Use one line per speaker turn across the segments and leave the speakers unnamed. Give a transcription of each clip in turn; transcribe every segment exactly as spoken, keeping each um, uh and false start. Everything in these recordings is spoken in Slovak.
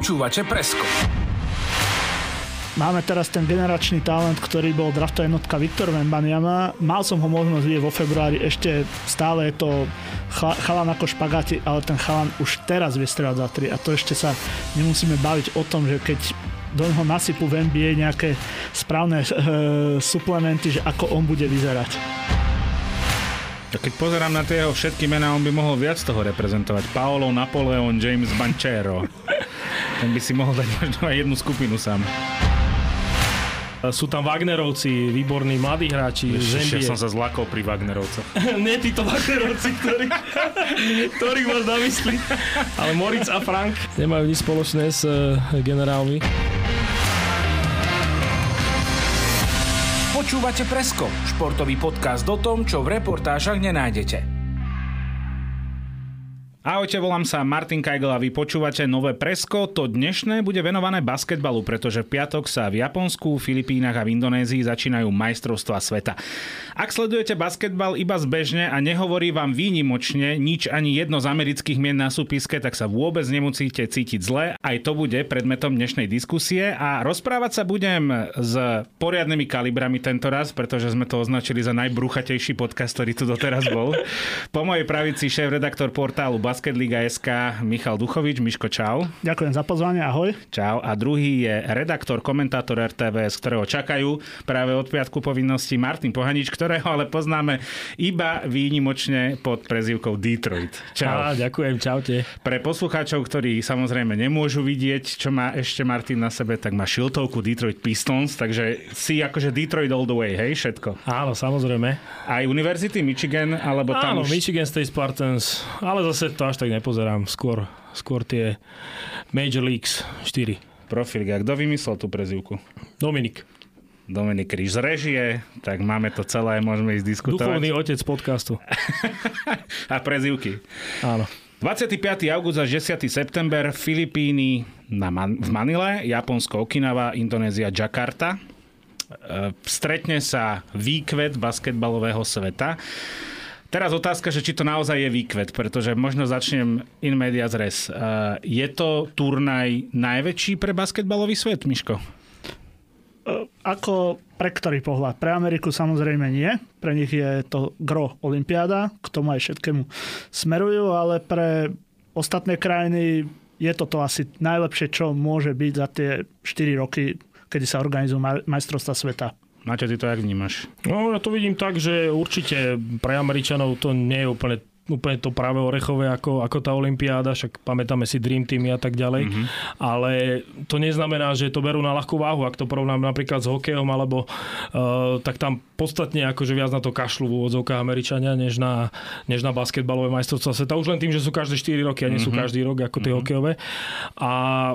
Počúvate Presko.
Máme teraz ten generačný talent, ktorý bol draftová jednotka Victor Wembanyama. Mal som ho možnosť vidieť vo februári, ešte stále je to chalan ako špagáti, ale ten chalan už teraz vie strieľať za tri a to ešte sa nemusíme baviť o tom, že keď do neho nasypú v en bí ej nejaké správne e, suplementy, že ako on bude vyzerať.
A keď pozerám na tie jeho všetky mená, on by mohol viac toho reprezentovať. Paolo Napoleon James Banchero. Ten by si mohol dať možno aj jednu skupinu sám.
Sú tam Wagnerovci, výborní mladí hráči.
Ešte ja som sa zlakol pri Wagnerovcoch.
Nie títo Wagnerovci, ktorí, ktorých máš na mysli. Ale Moritz a Frank nemajú nič spoločné s generálmi.
Počúvate Presko, športový podcast o tom, čo v reportážach nenájdete.
Ahojte, volám sa Martin Kajgl a vy počúvate nové Presko. To dnešné bude venované basketbalu, pretože v piatok sa v Japonsku, Filipínach a v Indonézii začínajú majstrovstvá sveta. Ak sledujete basketbal iba zbežne a nehovorí vám výnimočne nič ani jedno z amerických mien na súpiske, tak sa vôbec nemusíte cítiť zle. Aj to bude predmetom dnešnej diskusie a rozprávať sa budem s poriadnymi kalibrami tento raz, pretože sme to označili za najbrúchatejší podcast, ktorý tu doteraz bol. Po mojej pravici šéf-redaktor portálu Basketliga bodka es ká Michal Duchovič. Miško, čau.
Ďakujem za pozvanie, ahoj.
Čau. A druhý je redaktor, komentátor er té vé es, ktorého čakajú práve od piatku povinnosti Martin Pohanič, ktorého ale poznáme iba výnimočne pod prezývkou Detroit. Čau.
Á, ďakujem, čaute.
Pre poslucháčov, ktorí samozrejme nemôžu vidieť, čo má ešte Martin na sebe, tak má šiltovku Detroit Pistons, takže si akože Detroit all the way, hej, všetko.
Áno, samozrejme.
Aj univerzity Michigan, alebo tam
Áno,
už...
Michigan State Spartans, ale zase to až tak nepozerám. Skôr, skôr tie Major Leagues štyri.
Profilka. Kto vymyslel tú prezývku?
Dominik.
Dominik Ríš z režie, tak máme to celé, môžeme ísť diskutovať.
Duchovný otec podcastu.
A prezývky.
Áno.
dvadsiateho piateho augusta až desiateho september Filipíny na Man- v Manile, Japonsko Okinawa, Indonézia Jakarta. E, stretne sa výkvet basketbalového sveta. Teraz otázka, že či to naozaj je výkvet, pretože možno začnem in medias res. Je to turnaj najväčší pre basketbalový svet, Miško?
Ako pre ktorý pohľad? Pre Ameriku samozrejme nie. Pre nich je to gro olympiáda, k tomu aj všetkému smerujú, ale pre ostatné krajiny je toto asi najlepšie, čo môže byť za tie štyri roky, kedy sa organizujú majstrovstvá sveta.
Maťo, ty to jak vnímaš?
No, ja to vidím tak, že určite pre Američanov to nie je úplne, úplne to práve orechové ako, ako tá olympiáda, však pamätáme si Dream Teamy a tak ďalej, mm-hmm. ale to neznamená, že to berú na ľahkú váhu, ak to porovnám napríklad s hokejom, alebo uh, tak tam podstatne akože viac na to kašľú v úvodzovkách Američania, než na, než na basketbalové majstrovstvá sveta. Už len tým, že sú každé štyri roky a nie sú mm-hmm. každý rok ako tie mm-hmm. hokejové. A,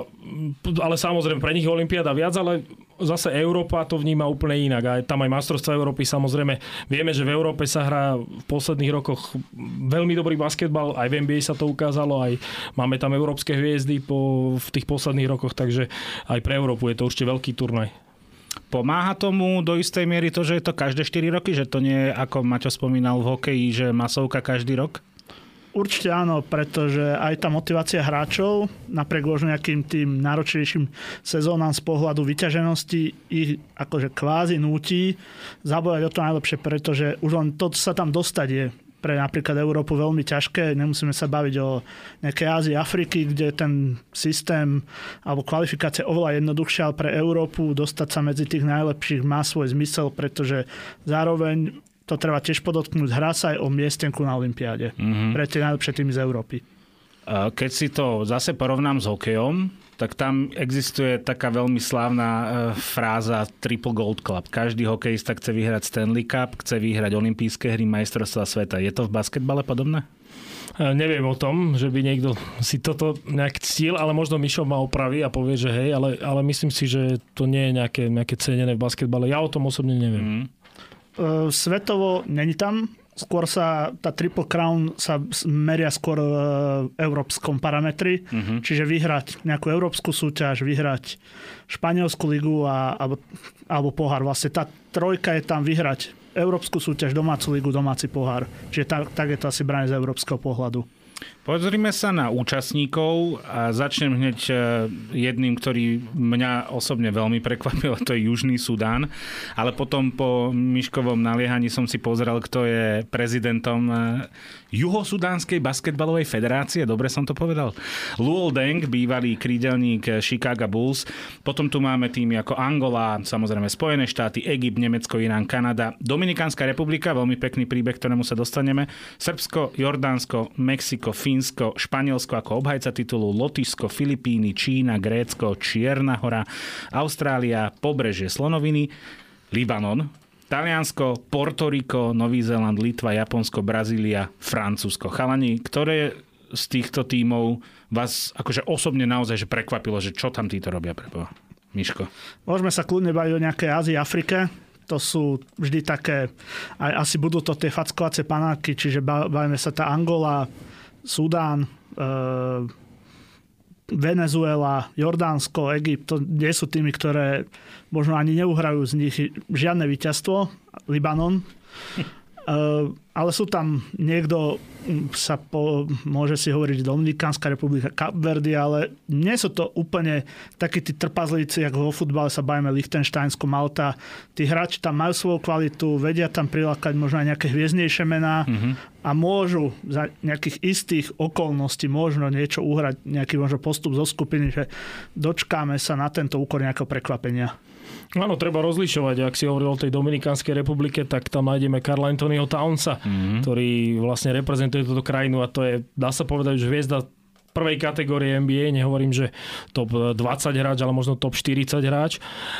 ale samozrejme, pre nich je olympiáda viac, ale zase Európa to vníma úplne inak. A tam aj majstrovstvá Európy, samozrejme, vieme, že v Európe sa hrá v posledných rokoch veľmi dobrý basketbal, aj v en bí ej sa to ukázalo, aj máme tam európske hviezdy po, v tých posledných rokoch, takže aj pre Európu je to určite veľký turnaj.
Pomáha tomu do istej miery to, že je to každé štyri roky, že to nie je, ako Maťo spomínal v hokeji, že masovka každý rok?
Určite áno, pretože aj tá motivácia hráčov, napriek možno nejakým tým náročnejším sezónam z pohľadu vyťaženosti, ich akože kvázi núti zabojať o to najlepšie, pretože už len to sa tam dostať je pre napríklad Európu veľmi ťažké. Nemusíme sa baviť o nejakej Ázii, Afriky, kde ten systém alebo kvalifikácia oveľa jednoduchšia, ale pre Európu dostať sa medzi tých najlepších má svoj zmysel, pretože zároveň to treba tiež podotknúť, hrá sa aj o miestenku na olympiáde. Mm-hmm. Pre tie najlepšie týmy z Európy.
Keď si to zase porovnám s hokejom, tak tam existuje taká veľmi slávna fráza Triple Gold Club. Každý hokejista chce vyhrať Stanley Cup, chce vyhrať olympijské hry, majstrovstvá sveta. Je to v basketbale podobné?
Neviem o tom, že by niekto si toto nejak cíl, ale možno Mišo ma opraví a povie, že hej, ale, ale myslím si, že to nie je nejaké, nejaké cenené v basketbale. Ja o tom osobne neviem. Mm.
Svetovo není tam. Skôr sa tá Triple Crown sa meria skôr v európskom parametri. Uh-huh. Čiže vyhrať nejakú európsku súťaž, vyhrať španielsku ligu a, alebo, alebo pohár. Vlastne tá trojka je tam vyhrať európsku súťaž, domácu ligu, domáci pohár. Čiže tak, tak je to asi brané z európskeho pohľadu.
Pozrime sa na účastníkov a začnem hneď jedným, ktorý mňa osobne veľmi prekvapil, to je Južný Sudán. Ale potom po Miškovom naliehaní som si pozrel, kto je prezidentom Juhosudánskej basketbalovej federácie. Dobre som to povedal? Luol Deng, bývalý krídelník Chicago Bulls. Potom tu máme týmy ako Angola, samozrejme Spojené štáty, Egypt, Nemecko, Irán, Kanada, Dominikánska republika, veľmi pekný príbeh, ktorému sa dostaneme, Srbsko, Jordánsko, Mexiko, Fínsko, Španielsko ako obhajca titulu, Lotyšsko, Filipíny, Čína, Grécko, Čierna hora, Austrália, pobrežie Slonoviny, Libanon, Taliansko, Portoriko, Nový Zéland, Litva, Japonsko, Brazília, Francúzsko. Chalani, ktoré z týchto tímov vás akože osobne naozaj že prekvapilo, že čo tam títo robia preboha? Miško.
Môžeme sa kľudne baviť o nejakej Ázii, Afrike. To sú vždy také, aj asi budú to tie fackovacie panáky, čiže bavíme sa tá Angola, Sudán, e- Venezuela, Jordánsko, Egypt, to nie sú týmy, ktoré možno ani neuhrajú z nich žiadne víťazstvo. Libanon. Ale sú tam niekto, sa po, môže si hovoriť Dominikánska republika, Kapverdy, ale nie sú to úplne takí tí trpazlíci, ako vo futbale sa bavíme Lichtensteinsko, Malta. Tí hráči tam majú svoju kvalitu, vedia tam prilákať možno aj nejaké hviezdnejšie mená mm-hmm. a môžu za nejakých istých okolností možno niečo uhrať, nejaký možno postup zo skupiny, že dočkáme sa na tento úkor nejakého prekvapenia.
Áno, treba rozlišovať. Ak si hovoril o tej Dominikánskej republike, tak tam nájdeme Karla Anthonyho Townsa, mm-hmm. ktorý vlastne reprezentuje túto krajinu a to je, dá sa povedať, že hviezda prvej kategórie en bí ej, nehovorím, že top dvadsať hráč, ale možno top štyridsať hráč.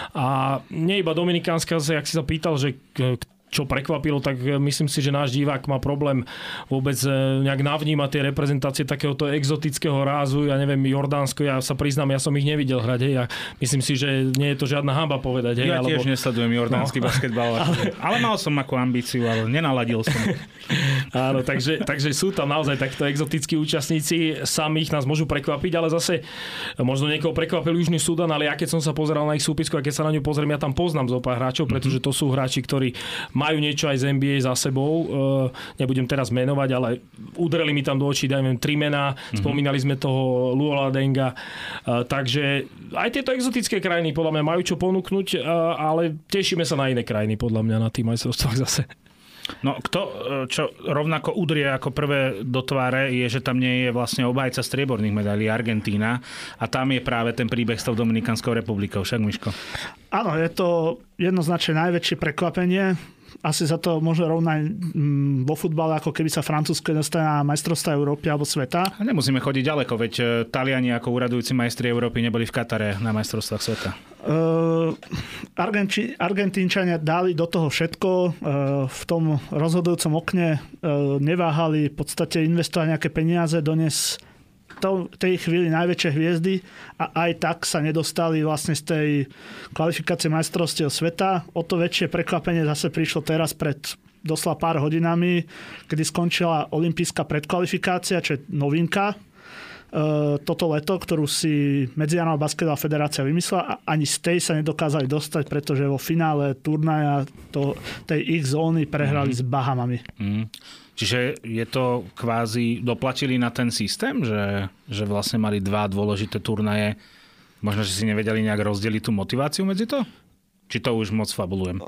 A nie iba Dominikánska, ak si sa pýtal, že čo prekvapilo, tak myslím si, že náš divák má problém vôbec nejak navnímať tie reprezentácie takéhoto exotického rázu. Ja neviem, Jordánsko, ja sa priznám, ja som ich nevidel hrať. Hej. Ja myslím si, že nie je to žiadna hanba povedať. Hej,
ja
alebo...
tiež nesledujem jordánsky no. basketbal. ale... ale mal som akú ambíciu, ale nenaladil som.
Áno, takže, takže sú tam naozaj takto exotickí účastníci. Samých nás môžu prekvapiť, ale zase možno niekoho prekvapil Južný Sudan, ale ja keď som sa pozeral na ich súpisku a keď sa na ňu pozriem, ja tam poznám zo pár hráčov, pretože to sú hráči, ktorí majú niečo aj z en bí ej za sebou. Nebudem teraz menovať, ale udreli mi tam do očí, dajme tri mená. Mm-hmm. Spomínali sme toho Luola Denga. Takže aj tieto exotické krajiny podľa mňa majú čo ponúknuť, ale tešíme sa na iné krajiny podľa mňa na tým majstrovstvách zase.
No, kto, čo rovnako udrie ako prvé do tváre, je, že tam nie je vlastne obhajca strieborných medailí, Argentína. A tam je práve ten príbeh s tou Dominikánskou republikou. Však, Miško?
Áno, je to jednoznačne najväčšie prekvapenie. Asi za to môže rovnať vo futbale, ako keby sa Francúzsko dostane na majstrovstvá Európy alebo sveta.
A nemusíme chodiť ďaleko, veď Taliani ako uradujúci majstri Európy neboli v Katare na majstrovstvách sveta.
Uh, Argenči, Argentínčania dali do toho všetko. Uh, v tom rozhodujúcom okne uh, neváhali v podstate investovať nejaké peniaze, doniesť v tej chvíli najväčšie hviezdy a aj tak sa nedostali vlastne z tej kvalifikácie majstrovstiev sveta. O to väčšie prekvapenie zase prišlo teraz pred doslova pár hodinami, kedy skončila olympijská predkvalifikácia, čo je novinka toto leto, ktorú si Medzinárodná basketbalová federácia vymyslela a ani z tej sa nedokázali dostať, pretože vo finále turnaja to, tej ich zóny prehrali mm. s Bahamami. Mm.
Čiže je to kvázi, doplatili na ten systém, že, že vlastne mali dva dôležité turnaje. Možno, že si nevedeli nejak rozdeliť tú motiváciu medzi to? Či to už moc fabulujem?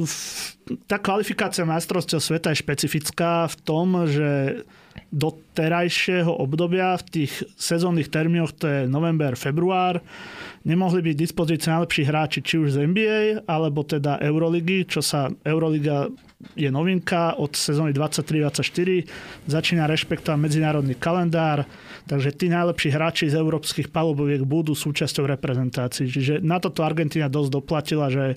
Tá kvalifikácia majstrovstiev sveta je špecifická v tom, že do terajšieho obdobia v tých sezónnych termínoch, to je november, február, nemohli byť v dispozícii najlepší hráči či už z en bí ej, alebo teda Euroligy, čo sa Euroliga je novinka od sezóny dvadsaťtri dvadsaťštyri, začína rešpektovať medzinárodný kalendár, takže tí najlepší hráči z európskych paluboviek budú súčasťou reprezentácií. Čiže na toto Argentína dosť doplatila, že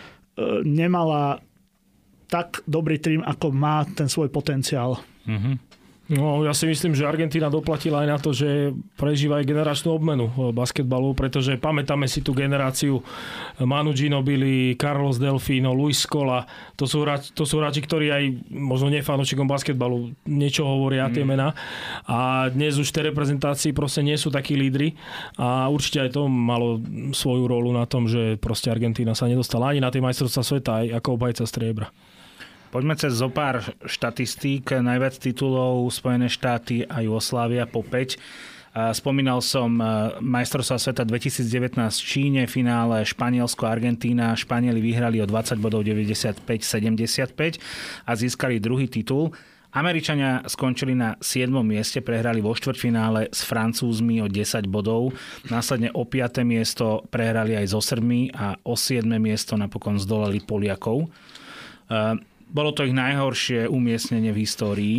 nemala tak dobrý tým, ako má ten svoj potenciál.
Mhm.
No, ja si myslím, že Argentína doplatila aj na to, že prežíva aj generačnú obmenu basketbalu, pretože pamätáme si tú generáciu Manu Ginobili, Carlos Delfino, Luis Scola. To sú hráči, to sú hráči, ktorí aj možno nefanúšikom basketbalu niečo hovoria mm. tie mená. A dnes už v tej reprezentácii proste nie sú takí lídri a určite aj to malo svoju rolu na tom, že proste Argentína sa nedostala ani na tie majstrovstvá sveta, aj ako obhajca striebra.
Poďme cez zo pár štatistík. Najviac titulov Spojené štáty a Jugoslávia po päť. Spomínal som majstrovstvá sveta dvetisícdevätnásť v Číne, finále Španielsko, Argentína. Španieli vyhrali o dvadsať bodov, deväťdesiatpäť sedemdesiatpäť a získali druhý titul. Američania skončili na siedmom mieste, prehrali vo štvrťfinále s Francúzmi o desať bodov. Následne o piate miesto prehrali aj so Srbmi a o siedme miesto napokon zdolali Poliakov. Bolo to ich najhoršie umiestnenie v histórii.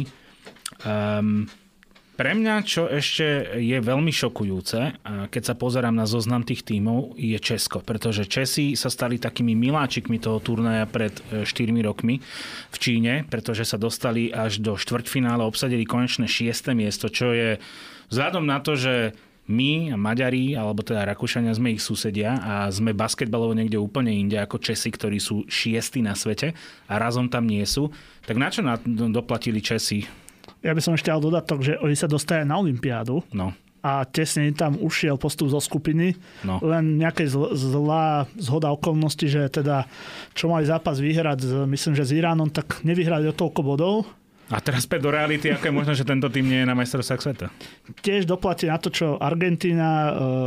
Um, Pre mňa, čo ešte je veľmi šokujúce, keď sa pozerám na zoznam tých tímov, je Česko. Pretože Česi sa stali takými miláčikmi toho turnaja pred štyrmi rokmi v Číne, pretože sa dostali až do štvrťfinále, obsadili konečné šieste miesto, čo je vzhľadom na to, že my, Maďari, alebo teda Rakúšania, sme ich susedia a sme basketbalovo niekde úplne inde ako Česi, ktorí sú šiesti na svete a razom tam nie sú. Tak na čo na, doplatili Česi?
Ja by som ešte dal dodatok, že oni sa dostali na olympiádu
no.
a tesne tam ušiel postup zo skupiny.
No.
Len nejaká zl- zlá zhoda okolností, že teda čo mali zápas vyhrať, s, myslím, že s Iránom, tak nevyhrali o toľko bodov.
A teraz späť do reality, ako je možno, že tento tým nie je na majstrovstvách sveta?
Tiež doplatí na to, čo Argentína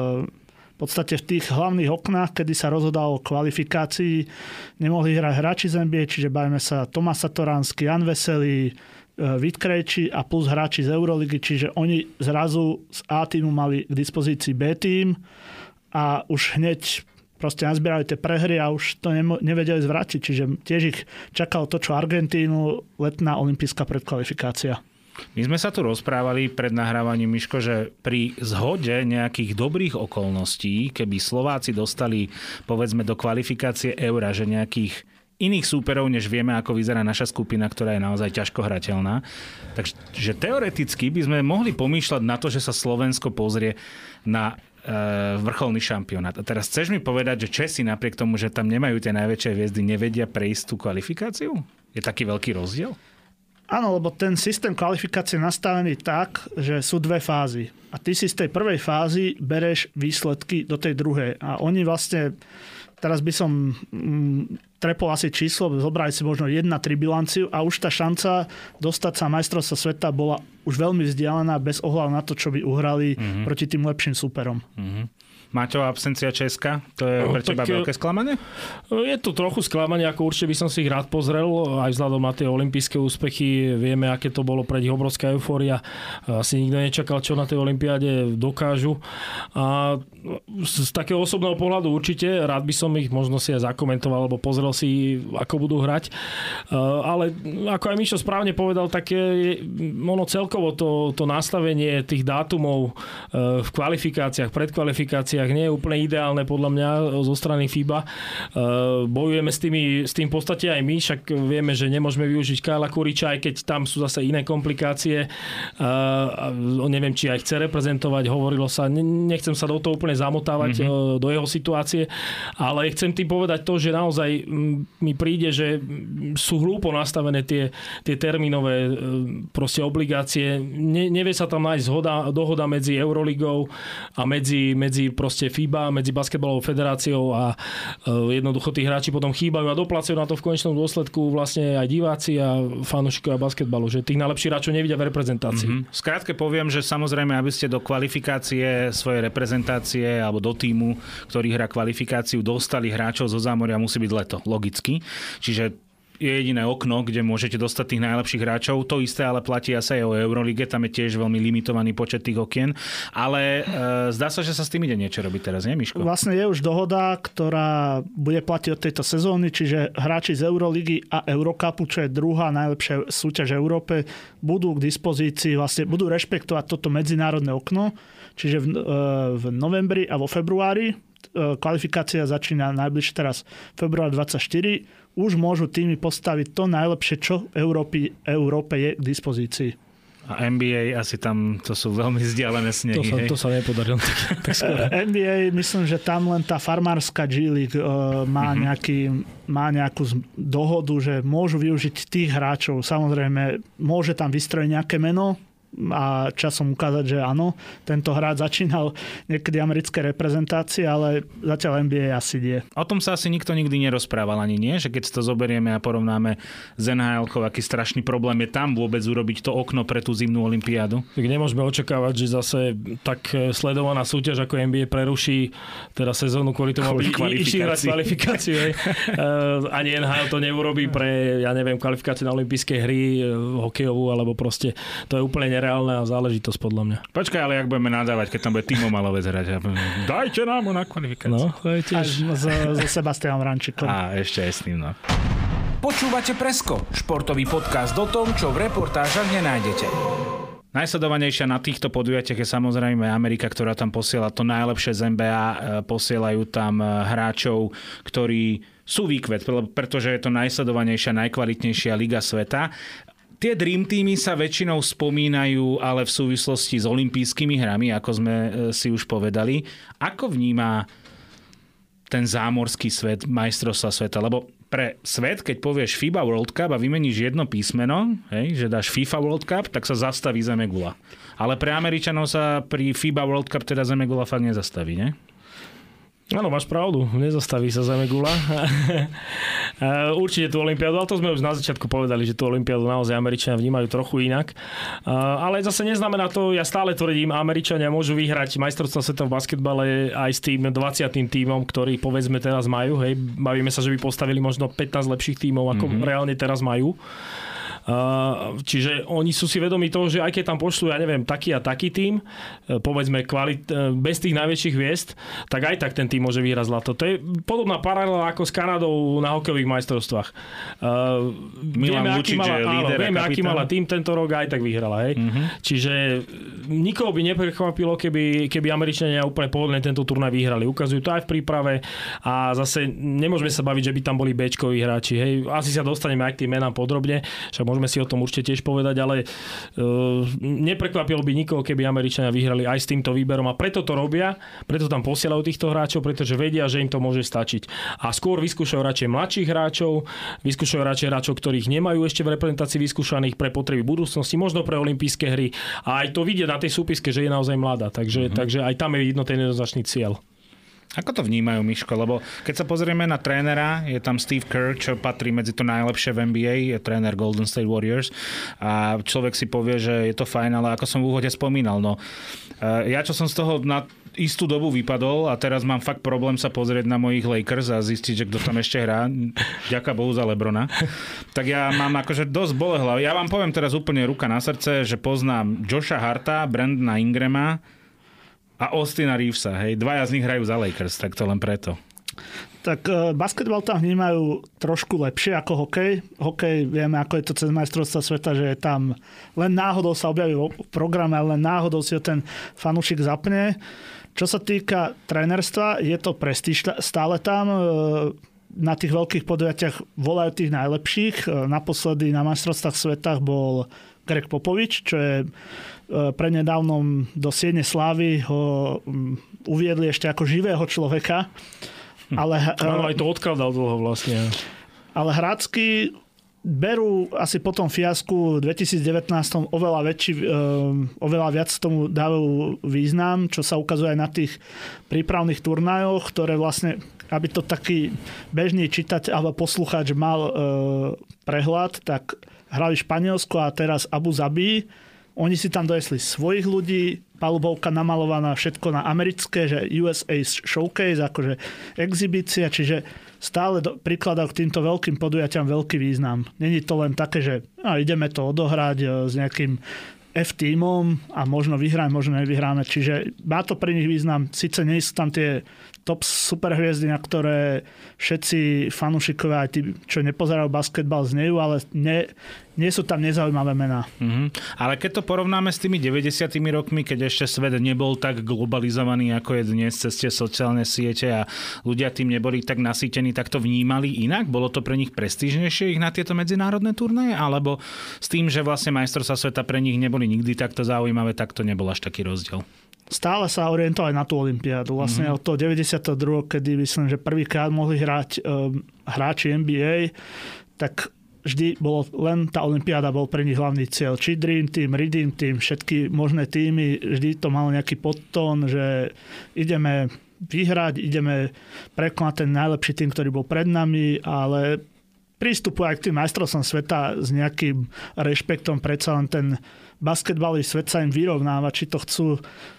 v podstate v tých hlavných oknách, kedy sa rozhodalo o kvalifikácii, nemohli hrať hráči z en bé á, čiže bavíme sa Tomáš Satoránsky, Jan Veselý, Vít Krejčí a plus hráči z Euroligy, čiže oni zrazu z A týmu mali k dispozícii B tým a už hneď proste nazbierali tie prehry a už to nemo- nevedeli zvrátiť, čiže tiež ich čakalo to, čo Argentínu, letná olympijská predkvalifikácia.
My sme sa tu rozprávali pred nahrávaním, Miško, že pri zhode nejakých dobrých okolností, keby Slováci dostali povedzme do kvalifikácie Eura, že nejakých iných súperov, než vieme, ako vyzerá naša skupina, ktorá je naozaj ťažko hrateľná. Takže teoreticky by sme mohli pomýšľať na to, že sa Slovensko pozrie na e, vrcholný šampionát. A teraz chceš mi povedať, že Česi napriek tomu, že tam nemajú tie najväčšie hviezdy, nevedia prejsť tú kvalifikáciu? Je taký veľký rozdiel?
Áno, lebo ten systém kvalifikácie je nastavený tak, že sú dve fázy. A ty si z tej prvej fázy bereš výsledky do tej druhej. A oni vlastne, teraz by som mm, trepol asi číslo, zobrali si možno jedna tri bilanciu a už tá šanca dostať sa majstrovstva sveta bola už veľmi vzdialená bez ohľadu na to, čo by uhrali mm-hmm. proti tým lepším súperom.
Mm-hmm. Maťo, absencia Česka, to je pre teba veľké sklamanie?
Je to trochu sklamanie, ako určite by som si ich rád pozrel, aj vzhľadom na tie olympijské úspechy. Vieme, aké to bolo pre nich obrovská eufória. Asi nikto nečakal, čo na tej olympiáde dokážu. A z takého osobného pohľadu určite rád by som ich možno si aj zakomentoval, alebo pozrel si, ako budú hrať. Ale ako aj Mišo správne povedal, tak je, ono celkovo to, to nastavenie tých dátumov v kvalifikáciách, predkvalifikáciách nie je úplne ideálne podľa mňa zo strany FIBA. Bojujeme s, tými, s tým v podstate aj my, však vieme, že nemôžeme využiť Kajla Kuriča, aj keď tam sú zase iné komplikácie. Neviem, či aj chce reprezentovať, hovorilo sa, nechcem sa do toho úplne zamotávať mm-hmm. do jeho situácie, ale chcem tým povedať to, že naozaj mi príde, že sú hlúpo nastavené tie, tie termínové proste obligácie. Ne, nevie sa tam nájsť zhoda, dohoda medzi Euroligou a medzi, medzi proste FIBA, medzi basketbalovou federáciou a jednoducho tí hráči potom chýbajú a doplacujú na to v konečnom dôsledku vlastne aj diváci a fanúšikovia basketbalu, že tých najlepších hráčov nevidia v reprezentácii. Mm-hmm. Skrátke poviem, že samozrejme, aby ste do kvalifikácie svojej reprezentácie alebo do tímu, ktorý hrá kvalifikáciu, dostali hráčov zo zámoria, musí byť leto, logicky. Čiže je jediné okno, kde môžete dostať tých najlepších hráčov. To isté ale platí asi aj o Eurolige, tam je tiež veľmi limitovaný počet tých okien. Ale e, zdá sa, že sa s tým ide niečo robiť teraz, nie, Miško? Vlastne je už dohoda, ktorá bude platiť od tejto sezóny, čiže hráči z Euroligy a Eurocupu, čo je druhá najlepšia súťaž v Európe, budú k dispozícii, vlastne budú rešpektovať toto medzinárodné okno, čiže v, e, v novembri a vo februári. Kvalifikácia začína najbližšie teraz február dvadsaťštyri. Už môžu týmy postaviť to najlepšie, čo v Európe, Európe je k dispozícii. A
en bí ej asi tam, to sú veľmi vzdialené snehy.
To sa, to sa nepodarilo. Tak, tak
en bí ej, myslím, že tam len tá farmárska G League uh, má, mm-hmm. nejaký, má nejakú dohodu, že môžu využiť tých hráčov. Samozrejme, môže tam vystrojiť nejaké meno, a časom ukázať, že áno, tento hráč začínal niekedy americké reprezentácie, ale zatiaľ en bí ej asi nie.
O tom sa asi nikto nikdy nerozprával ani nie, že keď si to zoberieme a porovnáme s en há elkou, aký strašný problém je tam vôbec urobiť to okno pre tú zimnú olympiádu.
Tak nemôžeme očakávať, že zase tak sledovaná súťaž ako en bí ej preruší teda sezónu kvôli tomu, aby išli hrať kvalifikáciu. Ani en há el to neurobí pre, ja neviem, kvalifikáciu na olympijské hry, hokejovú, alebo proste to je úplne nereálna záležitosť podľa mňa.
Počkaj, ale jak budeme nadávať, keď tam bude Timo Malovec hrať. Dajte nám na kvalifikáciu.
No, to je tiež...
So, so Sebastianom Rančikom.
Á, ešte aj s tým, no.
Počúvate Presko, športový podcast o tom, čo v reportážach nenájdete.
Najsledovanejšia na týchto podujatiach je samozrejme Amerika, ktorá tam posiela to najlepšie z en bé á. Posielajú tam hráčov, ktorí sú výkvet, pretože je to najsledovanejšia, najkvalitnejšia liga sveta. Tie Dream Teamy sa väčšinou spomínajú, ale v súvislosti s olympijskými hrami, ako sme si už povedali. Ako vníma ten zámorský svet, majstrovstva sveta? Lebo pre svet, keď povieš FIBA World Cup a vymeníš jedno písmeno, hej, že dáš FIFA World Cup, tak sa zastaví zemegula. Ale pre Američanov sa pri FIBA World Cup teda zemegula fakt nezastaví, ne?
Áno, máš pravdu, nezastaví sa zemegula. Určite tú olympiádu, ale to sme už na začiatku povedali, že tú olympiádu naozaj Američania vnímajú trochu inak. Ale zase neznamená to, ja stále tvrdím, Američania môžu vyhrať majstrovstvá sveta v basketbale aj s tým dvadsiatym tímom, ktorý povedzme teraz majú. Hej. Bavíme sa, že by postavili možno pätnásť lepších tímov, ako mm-hmm. reálne teraz majú. Uh, čiže oni sú si vedomí toho, že aj keď tam pošlú, ja neviem, taký a taký tím, povedzme kvalit, bez tých najväčších hviezd, tak aj tak ten tím môže vyhrať zlato. To je podobná paralela ako s Kanadou na hokejových majstrovstvách. Uh, vieme, aký mala, áno, vieme aký mala tím tento rok, aj tak vyhrala. Hej? Uh-huh. Čiže nikoho by neprekvapilo, keby, keby Američania úplne pohodlne tento turnaj vyhrali. Ukazujú to aj v príprave a zase nemôžeme sa baviť, že by tam boli béčkoví hráči. Hej? Asi sa dostaneme aj k tým menám podrobne, však môžeme si o tom určite tiež povedať, ale uh, neprekvapilo by nikoho, keby Američania vyhrali aj s týmto výberom a preto to robia, preto tam posielajú týchto hráčov, pretože vedia, že im to môže stačiť. A skôr vyskúšajú radšej mladších hráčov, vyskúšajú radšej hráčov, ktorých nemajú ešte v reprezentácii vyskúšaných pre potreby budúcnosti, možno pre olympijské hry. A aj to vidia na tej súpiske, že je naozaj mladá, takže, mm-hmm. takže aj tam je vidno ten jednoznačný cieľ.
Ako to vnímajú, Miško? Lebo keď sa pozrieme na trénera, je tam Steve Kerr, čo patrí medzi to najlepšie v en bí ej, je tréner Golden State Warriors a človek si povie, že je to fajn, ale ako som v úvode spomínal, no ja čo som z toho na istú dobu vypadol a teraz mám fakt problém sa pozrieť na mojich Lakers a zistiť, že kto tam ešte hrá, ďaká Bohu za LeBrona, tak ja mám akože dosť bole hlavy. Ja vám poviem teraz úplne ruka na srdce, že poznám Josha Harta, Brandona Ingrama a Austina Reevesa, hej, dvaja z nich hrajú za Lakers, tak to len preto.
Tak uh, basketbal tam vnímajú trošku lepšie ako hokej. Hokej vieme, ako je to cez majstrovstvá sveta, že je tam len náhodou sa objaví v programe, ale len náhodou si ho ten fanúšik zapne. Čo sa týka trénerstva, je to prestíž stále tam. Uh, na tých veľkých podujatiach volajú tých najlepších. Uh, naposledy na majstrovstvách sveta bol Greg Popovič, čo je prednedávnom do Siene slávy ho uviedli ešte ako živého človeka. Ale,
no, aj to odkladal dlho vlastne.
Ale Hrácky berú asi po tom fiasku v dvetisícdevätnásť oveľa, väčší, oveľa viac tomu dávajú význam, čo sa ukazuje aj na tých prípravných turnajoch, ktoré vlastne, aby to taký bežný čitateľ alebo poslucháč mal prehľad, tak hrali Španielsko a teraz Abu Zabi. Oni si tam dojesli svojich ľudí, palubovka namalovaná všetko na americké, že ú es á Showcase, akože exhibícia, čiže stále do, prikladajú k týmto veľkým podujatiam veľký význam. Není to len také, že no, ideme to odohrať s nejakým F-tímom a možno vyhráme, možno nevyhráme. Čiže má to pre nich význam. Sice nie sú tam tie top superhviezdy, na ktoré všetci fanúšikovia, aj tí, čo nepozerajú basketbal, znejú, ale ne, nie sú tam nezaujímavé mená.
Mm-hmm. Ale keď to porovnáme s tými deväťdesiatými rokmi, keď ešte svet nebol tak globalizovaný, ako je dnes cez tie sociálne siete a ľudia tým neboli tak nasýtení, tak to vnímali inak? Bolo to pre nich prestížnejšie ich na tieto medzinárodné turnaje? Alebo s tým, že vlastne majstrovstvá sveta pre nich neboli nikdy takto zaujímavé, tak to nebol až taký rozdiel?
Stále sa orientovali na tú olympiádu. Vlastne mm-hmm. od toho deväťdesiateho druhého kedy myslím, že prvýkrát mohli hrať um, hráči en bí ej, tak vždy bolo len tá olympiáda bol pre nich hlavný cieľ. Či Dream Team, Redeem Team, všetky možné týmy, vždy to malo nejaký podtón, že ideme vyhrať, ideme prekonať ten najlepší tým, ktorý bol pred nami, ale prístupu aj k tým majstrovstvom sveta s nejakým rešpektom, predsa len ten basketbalový svet sa im vyrovnáva, či to chcú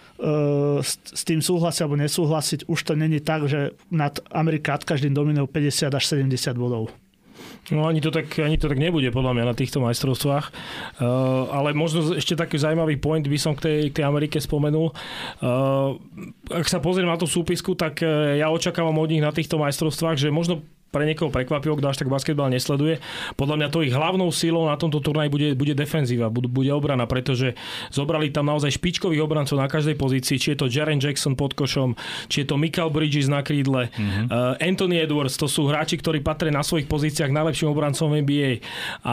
s tým súhlasiť alebo nesúhlasiť. Už to není tak, že nad Amerika nad každým dominou päťdesiat až sedemdesiat bodov.
No ani to, tak, ani to tak nebude podľa mňa na týchto majstrovstvách. Uh, ale možno ešte taký zaujímavý point by som k tej, k tej Amerike spomenul. Uh, ak sa pozriem na tú súpisku, tak ja očakávam od nich na týchto majstrovstvách, že možno pre niekoho prekvapivo, kto až tak basketbal nesleduje. Podľa mňa to ich hlavnou síľou na tomto turnaji bude, bude defenzíva, bude, bude obrana, pretože zobrali tam naozaj špičkových obrancov na každej pozícii, či je to Jaren Jackson pod košom, či je to Mikal Bridges na krídle, mm-hmm. uh, Anthony Edwards, to sú hráči, ktorí patria na svojich pozíciách najlepším obrancom v N B A. A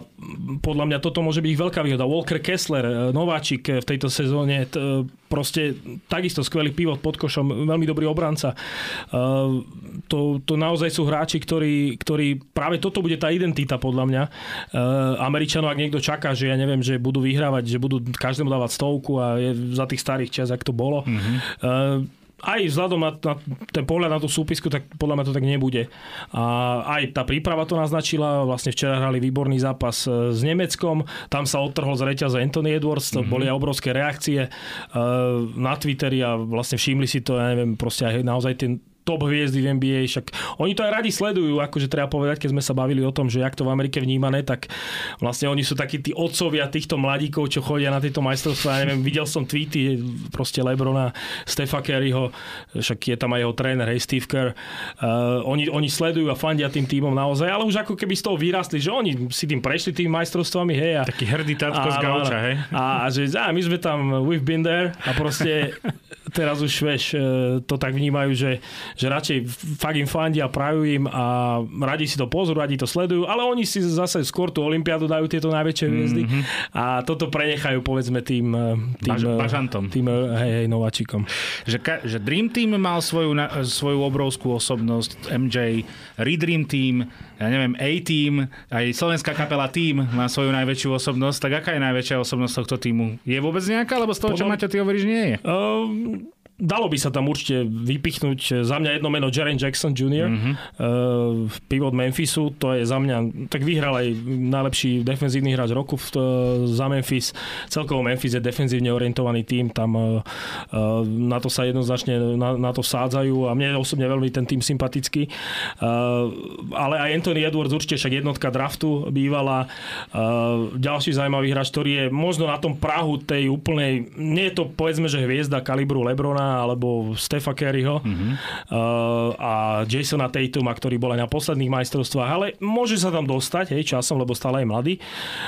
podľa mňa toto môže byť ich veľká výhoda. Walker Kessler, nováčik v tejto sezóne, t- proste takisto skvelý pivot pod košom, veľmi dobrý obranca. Uh, to, to naozaj sú hráči, ktorí, ktorí práve toto bude tá identita podľa mňa. Uh, Američanov, ak niekto čaká, že ja neviem, že budú vyhrávať, že budú každému dávať stovku a je za tých starých čas, ak to bolo. Mm-hmm. Uh, aj vzhľadom na, na ten pohľad na tú súpisku, tak podľa mňa to tak nebude. A aj tá príprava to naznačila. Vlastne včera hrali výborný zápas s Nemeckom. Tam sa odtrhol z reťaze Anthony Edwards. To mm-hmm. boli aj obrovské reakcie uh, na Twitteri a vlastne všimli si to, ja neviem, proste aj naozaj ten top hviezdy v N B A, však oni to aj radi sledujú, akože treba povedať, keď sme sa bavili o tom, že jak to v Amerike vnímané, tak vlastne oni sú takí tí otcovia týchto mladíkov, čo chodia na tieto majstrovstvá. Ja neviem, videl som tweety proste LeBrona, Stefa Curryho, však je tam aj jeho tréner, hej, Steve Kerr. Uh, oni, oni sledujú a fandia tým tímom naozaj, ale už ako keby z toho vyrastli, že oni si tým prešli tým majstrovstvami, hej. A,
taký hrdý tatko z gauča, hej.
A, a že a my sme tam, we've been there a proste teraz už, vieš, to tak vnímajú, že že radšej fakt im fandia, prajú im a radi si to pozrú, radi to sledujú, ale oni si zase skôr tú olympiádu dajú tieto najväčšie hviezdy mm-hmm. a toto prenechajú povedzme tým, tým
Baž, bažantom.
Tým hej, hej, nováčikom.
Že, že Dream Team mal svoju, svoju obrovskú osobnosť, em džej, Redream Team, ja neviem, A-Team, aj slovenská kapela Team má svoju najväčšiu osobnosť, tak aká je najväčšia osobnosť tohto týmu? Je vôbec nejaká, alebo z toho, čo Maťo, ty hovoríš, nie je?
Um... Dalo by sa tam určite vypichnúť za mňa jedno meno Jaren Jackson junior Mm-hmm. Uh, pivot Memphisu, to je za mňa, tak vyhral aj najlepší defenzívny hráč roku v, uh, za Memphis. Celkovo Memphis je defenzívne orientovaný tím, tam uh, uh, na to sa jednoznačne na, na to vsádzajú a mne osobne veľmi ten tím sympatický. Uh, ale aj Anthony Edwards určite však jednotka draftu bývala. Uh, ďalší zaujímavý hráč, ktorý je možno na tom prahu tej úplnej, nie je to povedzme, že hviezda kalibru LeBrona alebo Stefa Curryho mm-hmm. uh, a Jasona Tatuma, ktorý bol aj na posledných majstrovstvách, ale môže sa tam dostať, hej, časom, lebo stále je mladý.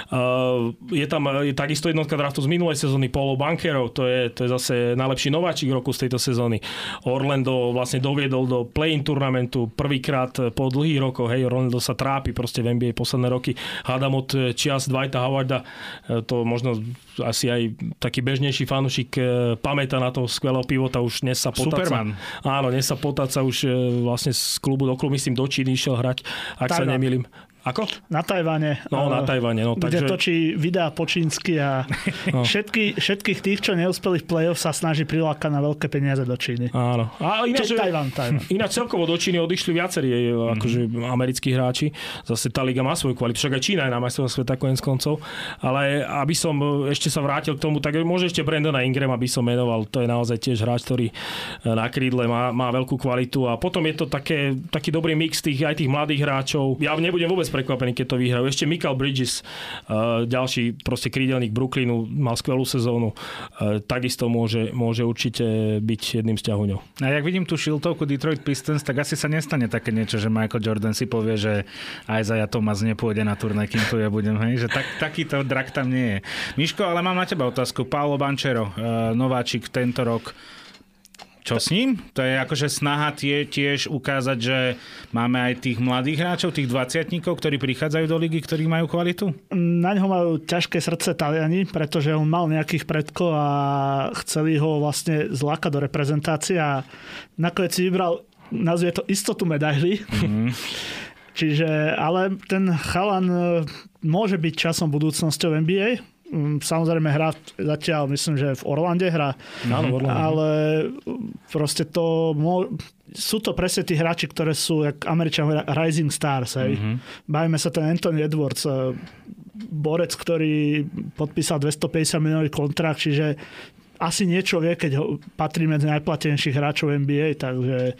Uh, je tam je takisto jednotka draftu z minulej sezóny Paolo Banchero, to je, to je zase najlepší nováčik roku z tejto sezóny. Orlando vlastne doviedol do play-in turnamentu prvýkrát po dlhých rokoch, hej, Orlando sa trápi proste v N B A posledné roky. Hádam od čias Dwighta Howarda, to možno asi aj taký bežnejší fanúšik pamätá na toho skvelého pivota, už dnes sa potáca.
Superman.
Áno, dnes sa potáca už vlastne z klubu do klubu, myslím, do Číny išiel hrať, ak Tajvan. Sa nemýlim. Ako?
Na Tajvane.
No, na Tajvane. No,
kde
takže...
točí videá po čínsky a no. Všetky, všetkých tých, čo neúspeli v play-off, sa snaží prilákať na veľké peniaze do Číny.
Áno. A ináč,
Tajvan, Tajvan.
Ináč celkovo do Číny odišli viacerí mm-hmm. akože americkí hráči. Zase tá liga má svoju kvalitu. Však aj Čína je na majstrovstvách sveta koniec koncov. Ale aby som ešte sa vrátil k tomu, tak môže ešte Brandona Ingram, aby som menoval. To je naozaj tiež hráč, ktorý na krídle má, má veľkú kvalitu. A potom je to také, taký dobrý mix tých, aj tých mladých hráčov. Ja nebudem vôbec prekvapený, keď to vyhrajú. Ešte Mikal Bridges, uh, ďalší proste krídelník Brooklynu, mal skvelú sezónu. Uh, takisto môže, môže určite byť jedným z ťahuňov.
A jak vidím tú šiltovku Detroit Pistons, tak asi sa nestane také niečo, že Michael Jordan si povie, že Isaiah Thomas nepôjde na turnaj, kým tu ja budem. Hej? Že tak, takýto drak tam nie je. Miško, ale mám na teba otázku. Paolo Banchero, uh, nováčik tento rok. Čo s ním? To je akože snaha tie, tiež ukázať, že máme aj tých mladých hráčov, tých dvadsiatnikov, ktorí prichádzajú do ligy, ktorí majú kvalitu?
Na ňo majú ťažké srdce Taliani, pretože on mal nejakých predkov a chceli ho vlastne zlákať do reprezentácie a nakoniec si vybral, nazvie to istotu medaily. Mm-hmm. Čiže, ale ten chalan môže byť časom budúcnosťou en bí ej. Samozrejme hrá zatiaľ, myslím, že v Orlande hrá.
Áno, v Orlande.
Ale proste to... Mô... Sú to presne tí hráči, ktoré sú, jak Američan rising stars. Mm-hmm. Bavíme sa ten Anthony Edwards, borec, ktorý podpísal dvestopäťdesiat miliónový kontrakt, čiže asi niečo vie, keď ho patrí medzi najplatenejších hráčov en bí ej, takže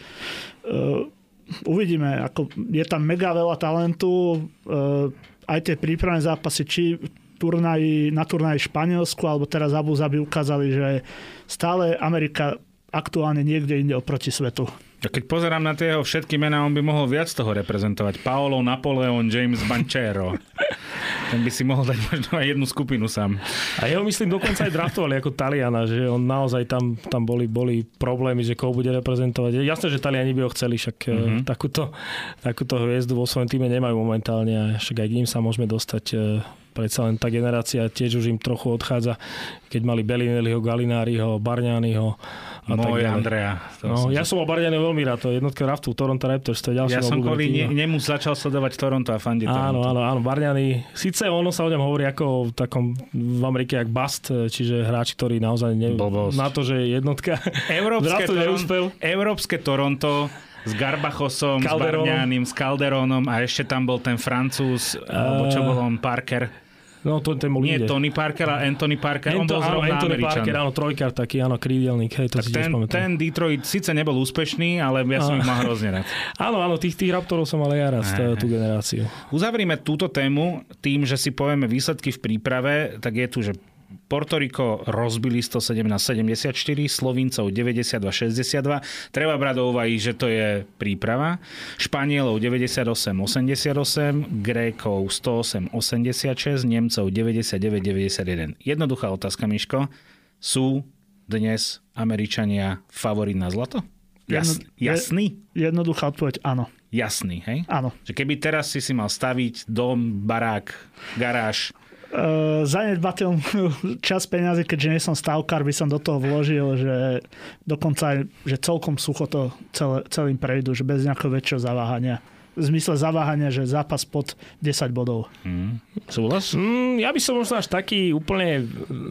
uh, uvidíme. Ako, je tam mega veľa talentu, uh, aj tie prípravné zápasy, či turnaji, na turnaji v Španielsku, alebo teraz Abu Zabi ukázali, že stále Amerika aktuálne niekde inde oproti svetu.
A keď pozerám na tie jeho všetky mená, on by mohol viac toho reprezentovať. Paolo Napoleon, James Banchero. Ten by si mohol dať možno aj jednu skupinu sám.
A jeho myslím dokonca aj draftovali ako Taliana, že on naozaj tam, tam boli, boli problémy, že koho bude reprezentovať. Jasné, že Taliani by ho chceli, však mm-hmm. takúto, takúto hviezdu vo svojom týme nemajú momentálne a však aj k ním sa môžeme dostať. Predsa len tá generácia tiež už im trochu odchádza, keď mali Bellinelliho, Gallináriho, Bargnaniho a tak
Môj
ďalej.
Andrea.
No, ja som o Bargnaniho veľmi rád, to je jednotka draftu Toronto Raptors, to je ďalší.
Ja som kvôli ne, nemu začal sledovať Toronto a fandiť
Toronto. Áno, áno, áno, Bargnani. Síce ono sa o ňom hovorí ako v takom v Amerike jak bust, čiže hráč, ktorý naozaj ne, na to, že je jednotka.
Európske, Toron- Európske Toronto s Garbachosom,
Calderonom.
s Bargnanim, s Calderonom a ešte tam bol ten Francúz, uh, alebo čo bol on, Parker.
No, to, ten bol
Nie
ide.
Tony Parker, ale Anthony Parker.
Ento,
on bol
áno,
zrovna
Anthony
Američan.
Parker, áno, trojkár taký, áno, krídelník, hej, to
tak
si
ten,
tiež pamätám.
ten Detroit síce nebol úspešný, ale ja som ich mal hrozne rád.
Áno, áno, tých, tých Raptorov som ale ja rád, aj, tú generáciu.
Uzavrime túto tému tým, že si povieme výsledky v príprave, tak je tu, že Portoriko rozbili stosedemnásť sedemdesiatštyri, Slovíncov deväťdesiatdva šesťdesiatdva. Treba brať do úvahy, že to je príprava. Španielov deväťdesiatosem osemdesiatosem, Grékov stoosemdesiat osemdesiatšesť, Nemcov deväťdesiatdeväť deväťdesiatjeden. Jednoduchá otázka, Miško. Sú dnes Američania favorit na zlato? Jas, jasný?
Jednoduchá odpoveď áno.
Jasný, hej?
Áno.
Že keby teraz si si mal staviť dom, barák, garáž,
Uh, zanedbateľnú čas peňazí, keďže nie som stavkár, by som do toho vložil, že dokonca aj, že celkom sucho to celé, celým prejdu, že bez nejakého väčšieho zaváhania. V zmysle zaváhania, že zápas pod desať bodov.
Mm. Súhlas?
Mm, ja by som možno až taký úplne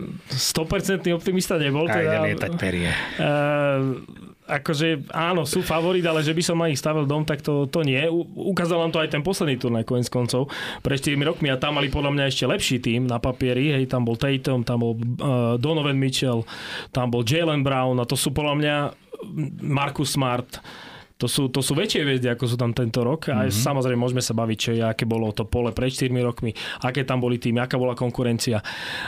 sto percent optimista nebol.
Aj
teda,
lietať perie.
Uh, akože áno, sú favorit, ale že by som na nich stavil dom, tak to, to nie. U, ukázal nám to aj ten posledný turnaj koniec koncov pred štyrmi rokmi a tam mali podľa mňa ešte lepší tým na papieri. Hej, tam bol Tatum, tam bol uh, Donovan Mitchell, tam bol Jaylen Brown a to sú podľa mňa Marcus Smart. To sú, to sú väčšie hviezdy, ako sú tam tento rok. A mm-hmm. samozrejme môžeme sa baviť, čo je, aké bolo to pole pred štyrmi rokmi, aké tam boli týmy, aká bola konkurencia.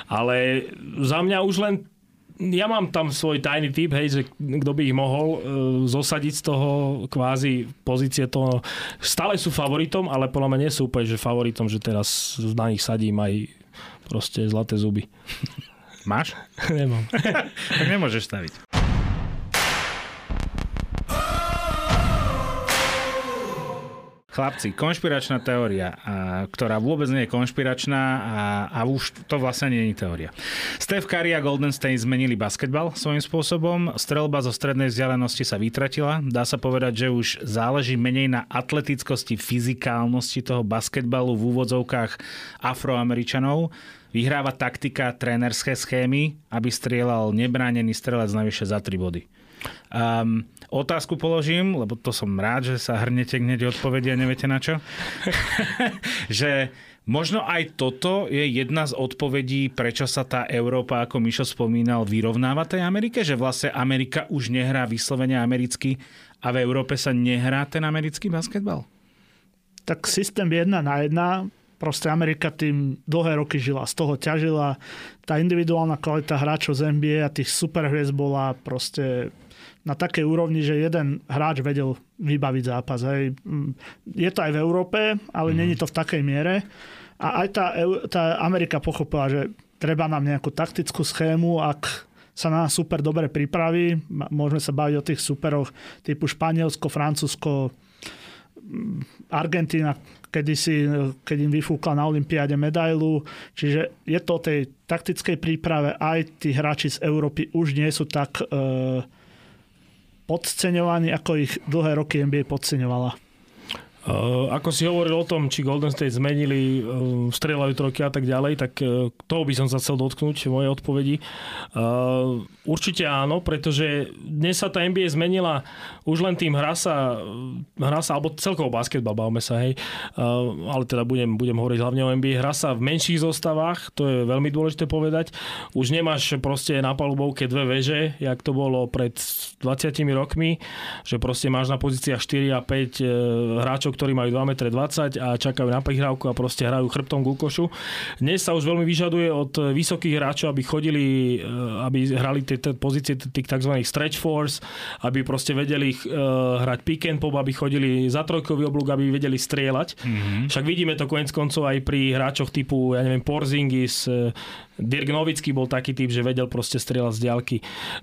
Ale za mňa už len ja mám tam svoj tajný tip, hej, že kto by ich mohol e, zosadiť z toho kvázi pozície toho. Stále sú favoritom, ale podľa mňa nie sú úplne, že favoritom, že teraz na nich sadím aj proste zlaté zuby.
Máš?
Nemám.
Tak nemôžeš staviť. Chlapci, konšpiračná teória, a, ktorá vôbec nie je konšpiračná a, a už to vlastne nie je teória. Steph Curry a Golden State zmenili basketbal svojím spôsobom. Streľba zo strednej vzdialenosti sa vytratila. Dá sa povedať, že už záleží menej na atletickosti, fyzikálnosti toho basketbalu v úvodzovkách Afroameričanov. Vyhráva taktika, trénerské schémy, aby strieľal nebránený strelec navyše za tri body. Um, otázku položím, lebo to som rád, že sa hrnete hneď odpovedi a neviete na čo. Že možno aj toto je jedna z odpovedí, prečo sa tá Európa, ako Mišo spomínal, vyrovnáva tej Amerike, že vlastne Amerika už nehrá vyslovene americky a v Európe sa nehrá ten americký basketbal?
Tak systém jedna na jedna. Proste Amerika tým dlhé roky žila, z toho ťažila. Tá individuálna kvalita hráčov z en bí ej a tých superhviezd bola proste na takej úrovni, že jeden hráč vedel vybaviť zápas. Hej. Je to aj v Európe, ale mm. nie je to v takej miere. A aj tá, tá Amerika pochopila, že treba nám nejakú taktickú schému, ak sa na nás super dobre pripraví. Môžeme sa baviť o tých superoch typu Španielsko, Francúzsko, Argentína, kedysi, keď im vyfúkla na olympiáde medailu. Čiže je to o tej taktickej príprave. Aj tí hráči z Európy už nie sú tak e, podceňovaní, ako ich dlhé roky en bí ej podceňovala.
Uh, ako si hovoril o tom, či Golden State zmenili, uh, strieľajú trojky a tak ďalej, tak uh, toho by som sa chcel dotknúť v mojej odpovedi. Uh, určite áno, pretože dnes sa tá en bí ej zmenila, už len tým hra sa, hra sa alebo celkovo basketbal, bavme sa, hej, uh, ale teda budem, budem hovoriť hlavne o en bí ej, hra sa v menších zostavách, to je veľmi dôležité povedať. Už nemáš proste na palubovke dve veže, jak to bolo pred dvadsiatimi rokmi, že proste máš na pozíciách štyri a päť uh, hráčov, ktorí majú dva metre dvadsať a čakajú na prihrávku a proste hrajú chrbtom ku košu. Dnes sa už veľmi vyžaduje od vysokých hráčov, aby chodili, aby hrali tie pozície tých tzv. Stretch force, aby proste vedeli hrať pick and pop, aby chodili za trojkový oblúk, aby vedeli strieľať. Mm-hmm. Však vidíme to koniec koncov aj pri hráčoch typu, ja neviem, Porzingis, Dirk Nowitzki bol taký typ, že vedel proste strieľať z diaľky.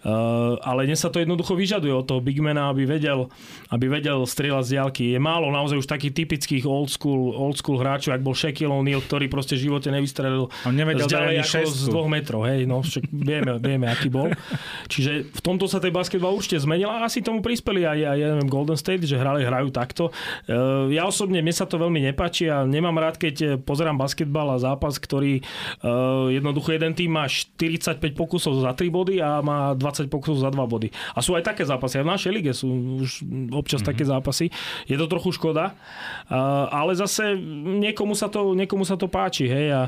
Uh, ale dnes sa to jednoducho vyžaduje od toho bigmana, aby vedel, aby vedel strieľať z diaľky. Je málo naozaj už takých typických old school, old school hráčov, ak bol Shaquille O'Neal, ktorý proste v živote nevystrelil z ďalej ako z dvoch metrov. Hej, no, však vieme, vieme, aký bol. Čiže v tomto sa tej basketbal určite zmenila a asi tomu prispeli aj, aj ja neviem, Golden State, že hrali, hrajú takto. Uh, ja osobne, mne sa to veľmi nepáči a nemám rád, keď pozerám basketbal a zápas, ktorý uh, jednoducho jeden tým má štyridsaťpäť pokusov za tri body a má dvadsať pokusov za dva body. A sú aj také zápasy. Aj v našej lige sú už občas mm-hmm. také zápasy. Je to trochu škoda. Uh, ale zase niekomu sa to, niekomu sa to páči. Hej, a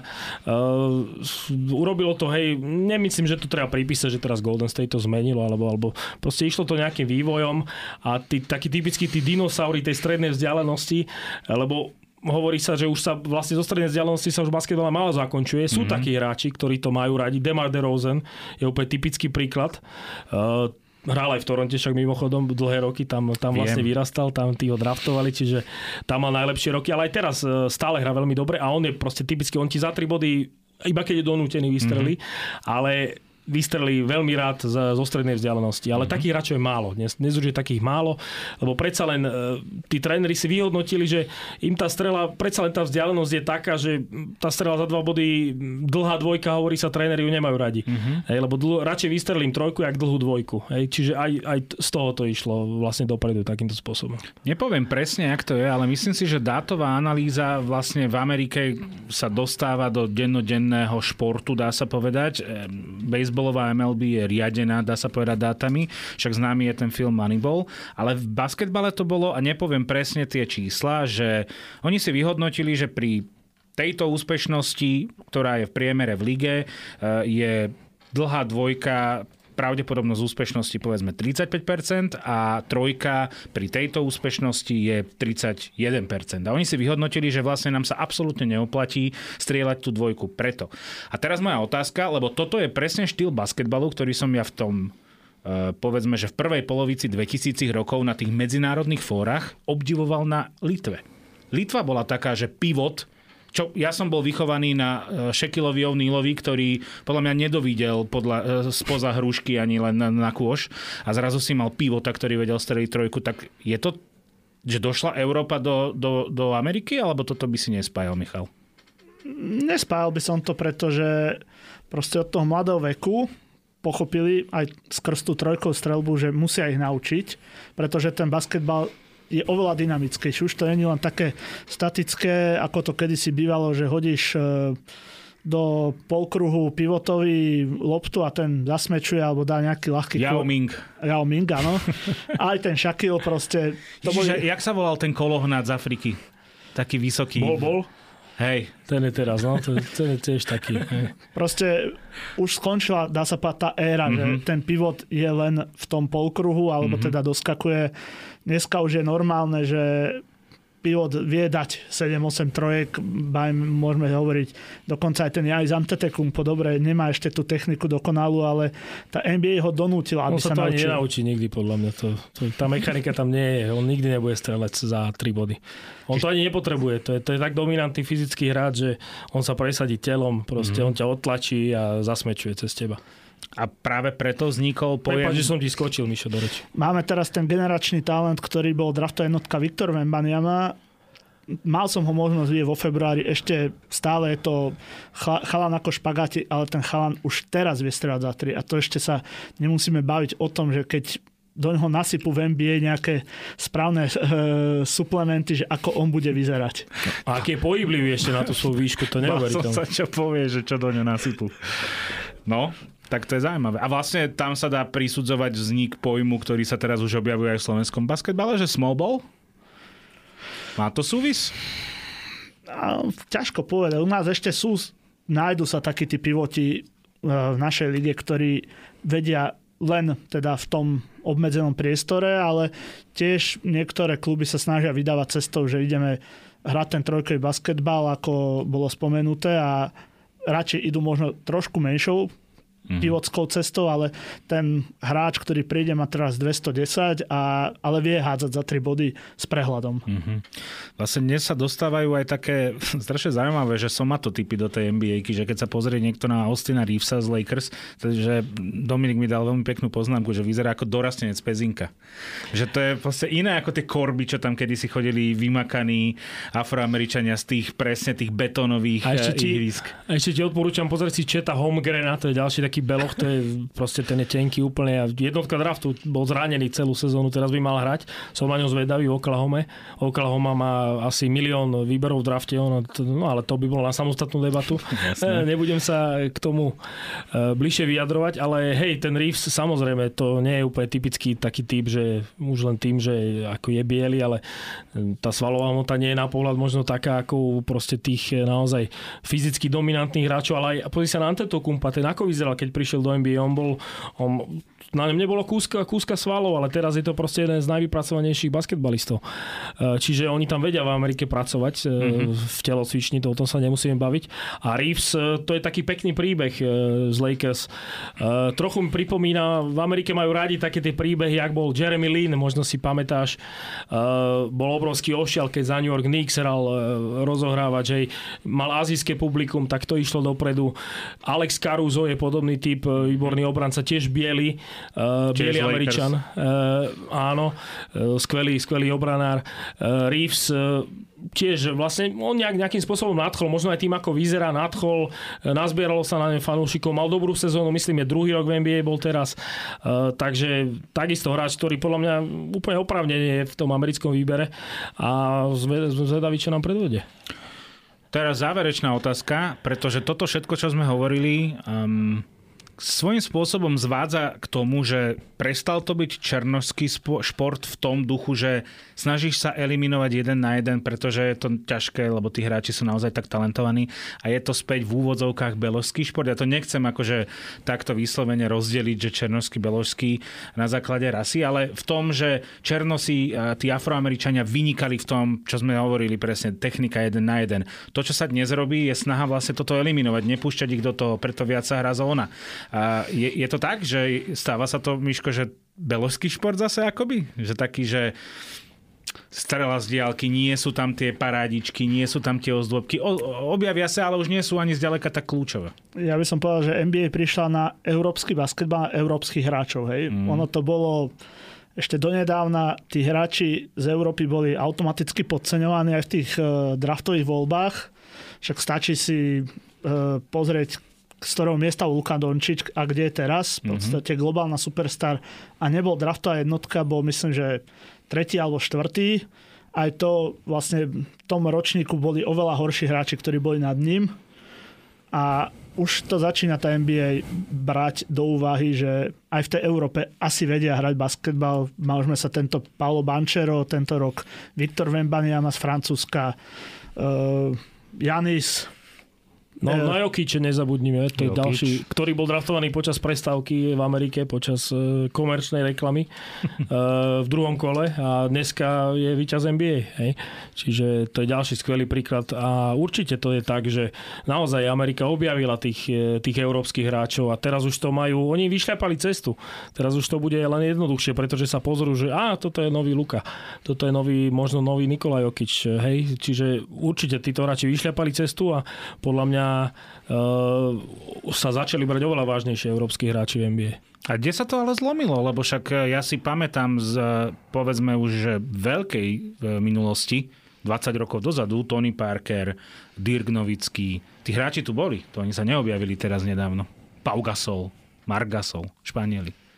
uh, urobilo to, hej, nemyslím, že to treba pripísať, že teraz Golden State to zmenilo, alebo, alebo proste išlo to nejakým vývojom a tí, takí typickí tí dinosaury tej strednej vzdialenosti, lebo hovorí sa, že už sa vlastne zo strednej vzdialenosti sa už basketbal málo zakončuje. Sú mm-hmm. takí hráči, ktorí to majú radi. DeMar DeRozan je úplne typický príklad. Uh, hral aj v Toronte, však mimochodom dlhé roky, tam, tam vlastne vyrastal, tam tí ho draftovali, čiže tam mal najlepšie roky, ale aj teraz stále hrá veľmi dobre a on je proste typický, on ti za tri body, iba keď je donútený, vystrelí, mm-hmm. ale vystrelí veľmi rád zo strednej vzdialenosti. Ale mm-hmm. takých hráčov je málo. Dnes, dnes už je takých málo, lebo predsa len tí tréneri si vyhodnotili, že im tá strela, predsa len tá vzdialenosť je taká, že tá strela za dva body, dlhá dvojka, hovorí sa, tréneri ju nemajú radi. Mm-hmm. Hej, lebo dl- radšej vystrelím trojku, jak dlhú dvojku. Hej, čiže aj, aj z toho to išlo vlastne dopredu takýmto spôsobom. Nepoviem presne, jak to je, ale myslím si, že dátová analýza vlastne v Amerike sa dostáva do dennodenného športu, dá sa povedať. Baseballová em el bé je riadená, dá sa povedať, dátami, však známy je ten film Moneyball, ale v basketbale to bolo, a nepoviem presne tie čísla, že oni si vyhodnotili, že pri tejto úspešnosti, ktorá je v priemere v lige, je dlhá dvojka, pravdepodobnosť úspešnosti povedzme tridsaťpäť percent a trojka pri tejto úspešnosti je tridsaťjeden percent. A oni si vyhodnotili, že vlastne nám sa absolútne neoplatí strieľať tú dvojku preto. A teraz moja otázka, lebo toto je presne štýl basketbalu, ktorý som ja v tom povedzme, že v prvej polovici dvetisícich rokov na tých medzinárodných fórach obdivoval na Litve. Litva bola taká, že pivot. Čo, ja som bol vychovaný na Shaquilleovi O'Nealovi, ktorý podľa mňa nedovidel podľa, spoza hrušky ani len na, na kôš a zrazu si mal pivota, ktorý vedel streliť trojku. Tak je to, že došla Európa do, do, do Ameriky, alebo toto by si nespájal, Michal?
Nespájal by som to, pretože proste od toho mladého veku pochopili aj skrz tú trojkovú streľbu, že musia ich naučiť, pretože ten basketbal je oveľa dynamickejší. Už to nie je len také statické, ako to kedysi bývalo, že hodíš do polkruhu pivotový loptu a ten zasmečuje alebo dá nejaký ľahký...
Yao Ming.
Yao Ming, áno. Aj ten Shaquille proste... To
Ježiš,
boli...
jak sa volal ten kolohnát z Afriky? Taký vysoký.
Bol, bol?
Hej.
Ten je teraz, no, to, ten je tiež taký. Hej. Proste
už skončila, dá sa povedať, tá éra, mm-hmm. že ten pivot je len v tom polkruhu, alebo mm-hmm. teda doskakuje. Dneska už je normálne, že pivot vie dať sedem osem trojek, môžeme hovoriť, dokonca aj ten Giannis Antetokounmpo, dobre, nemá ešte tú techniku dokonalú, ale tá en bí ej ho donútila, aby
on sa,
sa
to
naučil.
On sa to ani nenaučí nikdy, podľa mňa. To, to, tá mechanika tam nie je. On nikdy nebude strelec za tri body. On to ani nepotrebuje. To je, to je tak dominantný fyzický hráč, že on sa presadí telom, proste mm. on ťa odtlačí a zasmečuje cez teba.
A práve preto vznikol pojem...
Prepáč, že som ti skočil, Mišo, do reči.
Máme teraz ten generačný talent, ktorý bol draftová jednotka Victor Wembanyama. Mal som ho možnosť vidieť vo februári. Ešte stále je to chalan ako špagáti, ale ten chalan už teraz vie strieľať za tri. A to ešte sa nemusíme baviť o tom, že keď do ňoho nasypú v en bí ej nejaké správne e, suplementy, že ako on bude vyzerať.
A aký je pohyblivý ešte na tú svoju výšku, to neuveriteľné.
Som sa čo povie, že čo do ňo nasypú. No, tak to je zaujímavé. A vlastne tam sa dá prisudzovať vznik pojmu, ktorý sa teraz už objavuje aj v slovenskom basketbale, že small ball? Má to súvis?
A, ťažko povedať. U nás ešte sú, nájdu sa takí tí pivoti v našej lige, ktorí vedia len teda v tom obmedzenom priestore, ale tiež niektoré kluby sa snažia vydávať cestou, že ideme hrať ten trojkový basketbal, ako bolo spomenuté, a radšej idú možno trošku menšou mm-hmm. pivotskou cestou, ale ten hráč, ktorý príde, má teraz dvestodesať, a, ale vie hádzať za tri body s prehľadom.
Mm-hmm. Vlastne dnes sa dostávajú aj také strašne zaujímavé, že somatotypy do tej en bí ej, že keď sa pozrie niekto na Austina Reevesa z Lakers, takže Dominik mi dal veľmi peknú poznámku, že vyzerá ako dorastenec Pezinka. Že to je vlastne iné ako tie korby, čo tam kedysi chodili vymakaní Afroameričania z tých presne tých betónových
a ešte ti,
ihrisk.
A ešte ti odporúčam pozrieť si Cheta Holmgrena, to je ďalší taký beloch, to je proste ten je tenký úplne, a jednotka draftu, bol zranený celú sezónu, teraz by mal hrať. Som na ňom zvedavý v Oklahome. Oklahoma má asi milión výberov v drafte, ono, no ale to by bolo na samostatnú debatu. Nebudem sa k tomu bližšie vyjadrovať, ale hej, ten Reeves, samozrejme, to nie je úplne typický taký typ, že už len tým, že ako je biely, ale tá svalová hmota nie je na pohľad možno taká, ako proste tých naozaj fyzicky dominantných hráčov, ale aj pozri sa na Antetokounmpa, ten ako vyzeral, keď prišiel do en bí ej, on bol, on, na ňom nebolo kúska, kúska svalov, ale teraz je to proste jeden z najvypracovanejších basketbalistov. Čiže oni tam vedia v Amerike pracovať mm-hmm. v telocvični, to o tom sa nemusíme baviť. A Reeves, to je taký pekný príbeh z Lakers. Trochu mi pripomína, v Amerike majú rádi také tie príbehy, jak bol Jeremy Lin, možno si pamätáš, bol obrovský ošial, keď za New York Knicks hral rozohrávať, že mal azijské publikum, tak to išlo dopredu. Alex Caruso je podobný typ, výborný obranca, tiež biely, uh, biely Američan. Uh, áno, uh, skvelý, skvelý obranár. Uh, Reeves uh, tiež vlastne on nejak, nejakým spôsobom nadchol, možno aj tým, ako vyzerá, nadchol, nazbieralo sa na ne fanúšikov, mal dobrú sezónu, myslím, je druhý rok v en bí ej bol teraz, uh, takže takisto hráč, ktorý podľa mňa úplne oprávnene je v tom americkom výbere, a zvedavý, čo nám predvede.
Teraz záverečná otázka, pretože toto všetko, čo sme hovorili, um, svojím spôsobom zvádza k tomu, že prestal to byť černošský šport v tom duchu, že snažíš sa eliminovať jeden na jeden, pretože je to ťažké, lebo tí hráči sú naozaj tak talentovaní, a je to späť v úvodzovkách beložský šport. Ja to nechcem akože takto vyslovene rozdeliť, že černošský, beložský na základe rasy, ale v tom, že černosi, tí Afroameričania vynikali v tom, čo sme hovorili presne, technika jeden na jeden. To, čo sa dnes robí, je snaha vlastne toto eliminovať, nepúšťať ich do toho, preto viac sa hrá zóna. A je, je to tak, že stáva sa to, Miško, že beložský šport zase akoby? Že taký, že strela z diaľky, nie sú tam tie parádičky, nie sú tam tie ozdôbky. O, objavia sa, ale už nie sú ani zďaleka tak kľúčové. Ja
by som povedal, že en bí ej prišla na európsky basketbal a európskych hráčov. Hej? Mm. Ono to bolo ešte donedávna, tí hráči z Európy boli automaticky podceňovaní aj v tých uh, draftových voľbách. Však stačí si uh, pozrieť, z ktorého miesta Luka Dončič a kde je teraz. V podstate globálna superstar, a nebol draftová jednotka, bol myslím, že tretí alebo štvrtý. Aj to vlastne v tom ročníku boli oveľa horší hráči, ktorí boli nad ním. A už to začína tá en bí ej brať do úvahy, že aj v tej Európe asi vedia hrať basketbal. Môžeme sa tento Paolo Banchero, tento rok Victor Wembanyama z Francúzska, uh, Janis.
No na Jokiče nezabudnime, to je
Jokic.
ďalší, ktorý bol draftovaný počas prestávky v Amerike, počas uh, komerčnej reklamy uh, v druhom kole, a dneska je víťaz en bí ej. Hej? Čiže to je ďalší skvelý príklad, a určite to je tak, že naozaj Amerika objavila tých, tých európskych hráčov, a teraz už to majú, oni vyšľapali cestu. Teraz už to bude len jednoduchšie, pretože sa pozrú, že á, toto je nový Luka, toto je nový, možno nový Nikola Jokic. Hej? Čiže určite títo hráči vyšľapali cestu, a podľa mňa Uh, sa začali brať oveľa vážnejšie európski hráči v en bí ej.
A kde sa to ale zlomilo? Lebo však ja si pamätám z, povedzme už, že veľkej minulosti, dvadsať rokov dozadu, Tony Parker, Dirk Nowitzki, tí hráči tu boli, to oni sa neobjavili teraz nedávno. Pau Gasol, Marc Gasol, Španieli.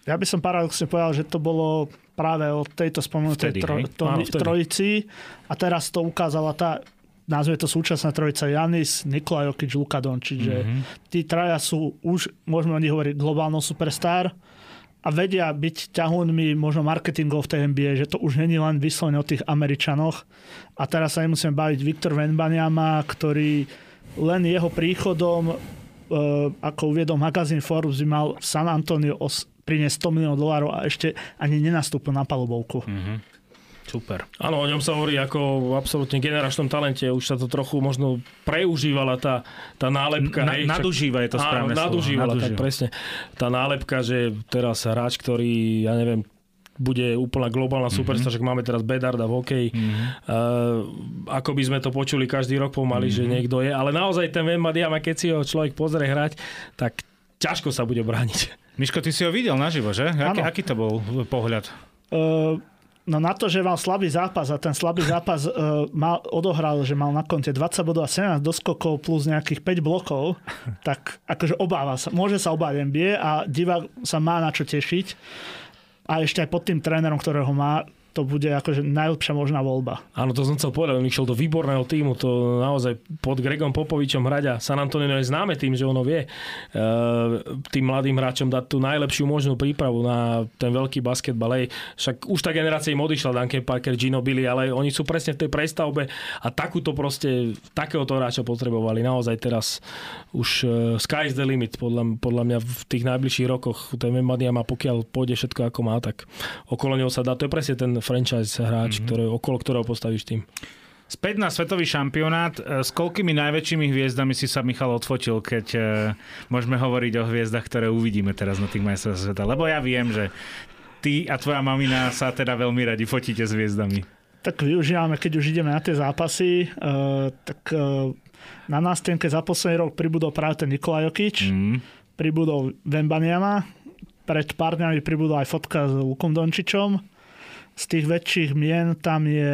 Ja by som paradoxne povedal, že to bolo práve o tejto spomenutej tro, to, Áno, trojici a teraz to ukázala tá, nazvime to súčasná trojica Giannis, Nikola Jokic, Luka Dončić, že mm-hmm. tí traja sú už, môžeme o nich hovoriť, globálnou superstar a vedia byť ťahúnmi možno marketingov v tej en bí ej, že to už není len vyslovene o tých Američanoch. A teraz sa nemusíme baviť Victor Wembanyama, ktorý len jeho príchodom, e, ako uviedol magazín Forbes, by mal v San Antonio os- priniesť sto miliónov dolárov a ešte ani nenastúpil na palubovku.
Mm-hmm. Super.
Áno, o ňom sa hovorí ako absolútne generačnom talente. Už sa to trochu možno preužívala tá, tá nálepka.
Na, nadužíva je to správne
slovo. Nadužívala, nadužíva. Tak presne. Tá nálepka, že teraz hráč, ktorý, ja neviem, bude úplná globálna superstar, mm-hmm. však máme teraz Bedarda v hokeji. Mm-hmm. Uh, ako by sme to počuli každý rok pomaly, mm-hmm. že niekto je. Ale naozaj ten Wembanyama, keď si ho človek pozrie hrať, tak ťažko sa bude brániť.
Miško, ty si ho videl naživo, že? Aký, aký to bol pohľad?
Uh, no na to, že mal slabý zápas a ten slabý zápas uh, mal, odohral, že mal na konte dvadsať bodov a sedemnásť doskokov plus nejakých päť blokov, tak akože obáva sa. Môže sa obávať en bí ej a divák sa má na čo tešiť. A ešte aj pod tým trénerom, ktorého má, to bude akože najlepšia možná voľba.
Áno, to som chcel povedať. On išiel do výborného tímu. To naozaj pod Gregom Popovičom hrať a San Antonio je známe tým, že ono vie tým mladým hráčom dať tú najlepšiu možnú prípravu na ten veľký basketbal. Ej, však už tá generácia im odišla, Duncan Parker, Ginobili, ale oni sú presne v tej prestavbe a takúto proste, takéhoto hráča potrebovali. Naozaj teraz už sky is the limit, podľa, podľa mňa v tých najbližších rokoch. Ten Wembanyama, pokiaľ pôjde všetko ako má, tak okolo neho sa dá. To je presne ten franchise hráč, mm-hmm. ktoré, okolo ktorého postavíš tým.
Späť na svetový šampionát. S koľkými najväčšími hviezdami si sa, Michal, odfotil, keď e, môžeme hovoriť o hviezdach, ktoré uvidíme teraz na tých majstrovstvách sveta? Lebo ja viem, že ty a tvoja mamina sa teda veľmi radi fotíte s hviezdami. Tak
využívame, keď už ideme na tie zápasy, e, tak e, na nástenke za posledný rok pribudol práve ten Nikola Jokic, mm. pribudol Wembanyama, pred pár dňami pribudol aj fotka s Lukom Dončičom. Z tých väčších mien tam je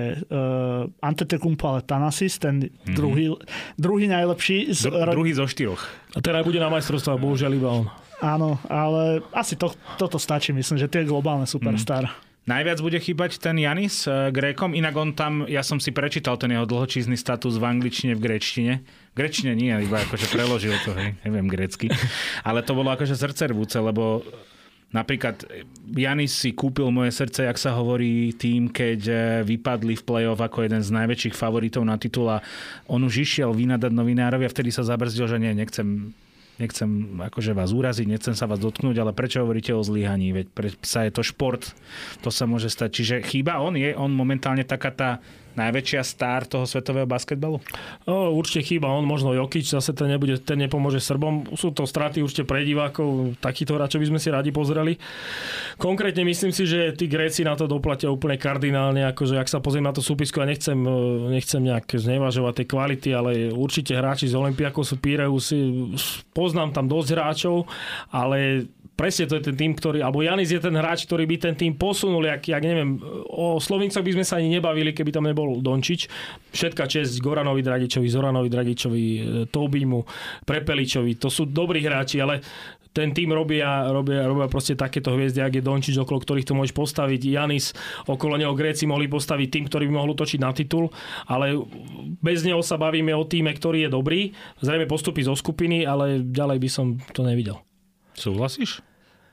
uh, Antetokounmpo, ale Thanasis, ten mm-hmm. druhý, druhý najlepší. Z,
Dru, druhý zo štyroch.
A teraz bude na majstrovstvách, bohužiaľ iba on.
Áno, ale asi to, toto stačí, myslím, že tie globálne superstar. Mm.
Najviac bude chýbať ten Giannis uh, Grékom, inak on tam, ja som si prečítal ten jeho dlhočízny status v angličtine, v gréčtine. V gréčtine nie, iba akože preložil to, hej, neviem grécky. Ale to bolo akože srdcervúce, lebo napríklad Giannis si kúpil moje srdce, jak sa hovorí, tým, keď vypadli v play-off ako jeden z najväčších favoritov na titul a on už išiel vynadať novinárovi a vtedy sa zabrzdil, že nie, nechcem, nechcem akože vás uraziť, nechcem sa vás dotknúť, ale prečo hovoríte o zlyhaní? Veď pre psa je to šport, to sa môže stať. Čiže chýba on? Je on momentálne taká tá najväčšia star toho svetového basketbalu?
O, určite chýba on, možno Jokic, zase ten, nebude, ten nepomôže Srbom. Sú to straty určite pre divákov, takýchto hráčov by sme si radi pozreli. Konkrétne myslím si, že tí Gréci na to doplatia úplne kardinálne, akože ak sa pozriem na to súpisko, ja nechcem, nechcem nejak znevažovať tie kvality, ale určite hráči z Olympiakosu, Pireus, poznám tam dosť hráčov, ale presne to je ten tým, ktorý, alebo Giannis je ten hráč, ktorý by ten tým posunul, jak, jak neviem, o Slovincoch by sme sa ani nebavili, keby tam nebol Dončić. Všetká česť Goranovi Dragičovi, Zoranovi Dragičovi, Tobimu, Prepeličovi, to sú dobrí hráči, ale ten tým robia, robia, robia proste takéto hviezdy, ak je Dončić, okolo ktorých to môžeš postaviť. Giannis, okolo neho Gréci mohli postaviť tým, ktorý by mohol točiť na titul, ale bez neho sa bavíme o týme, ktorý je dobrý. Zrejme postupí zo skupiny, ale ďalej by som to nevidel.
Súhlasíš?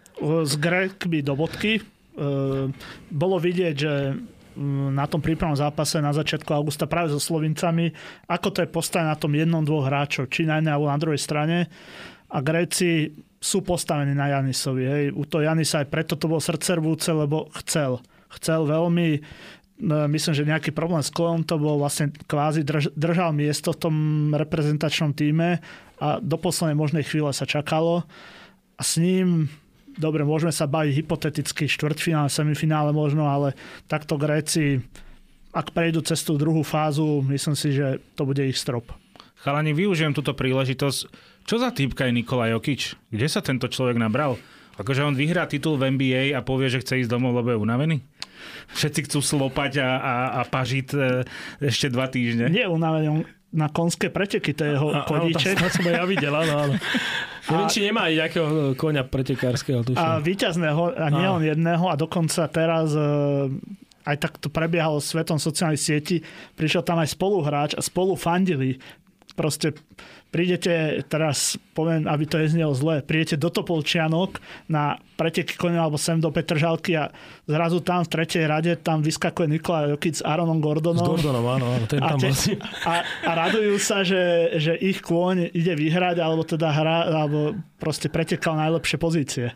S Grékmi do bodky. Bolo vidieť, že na tom prípravnom zápase na začiatku augusta práve so Slovincami, ako to je postavené na tom jednom, dvoch hráčov, či na jednej alebo na druhej strane. A Gréci sú postavení na Giannisovi. Hej. U toho Giannisa aj preto to bol srdcervúce, lebo chcel. Chcel veľmi, myslím, že nejaký problém s kolom to bol, vlastne kvázi drž, držal miesto v tom reprezentačnom tíme a do poslednej možnej chvíle sa čakalo. A s ním, dobre, môžeme sa baviť hypoteticky štvrťfinále, semifinále možno, ale takto Gréci, ak prejdú cez tú druhú fázu, myslím si, že to bude ich strop.
Chalani, využijem túto príležitosť. Čo za týpka je Nikola Jokic? Kde sa tento človek nabral? Akože on vyhrá titul v en bí ej a povie, že chce ísť domov, lebo je unavený? Všetci chcú slopať a, a, a pažiť e, ešte dva týždne.
Nie je unavený, on na konské preteky, to je jeho koníček.
To som ja videl, áno, áno. Neviem, či nemá nejakého koňa pretekárskeho. Tuším.
A víťazného, a nie on jedného, a dokonca teraz aj tak to prebiehalo v svetom sociálnych sietí, prišiel tam aj spoluhráč a spolu fandili. Proste prídete, teraz poviem, aby to neznelo zle, prídete do Topolčianok na preteky koňa alebo sem do Petržalky a zrazu tam v tretej rade tam vyskakuje Nikola Jokic s Aaronom Gordonom.
S Gordonom, áno, áno ten tam bol.
A, a radujú sa, že, že ich kôň ide vyhrať, alebo teda hra, alebo proste pretekal najlepšie pozície.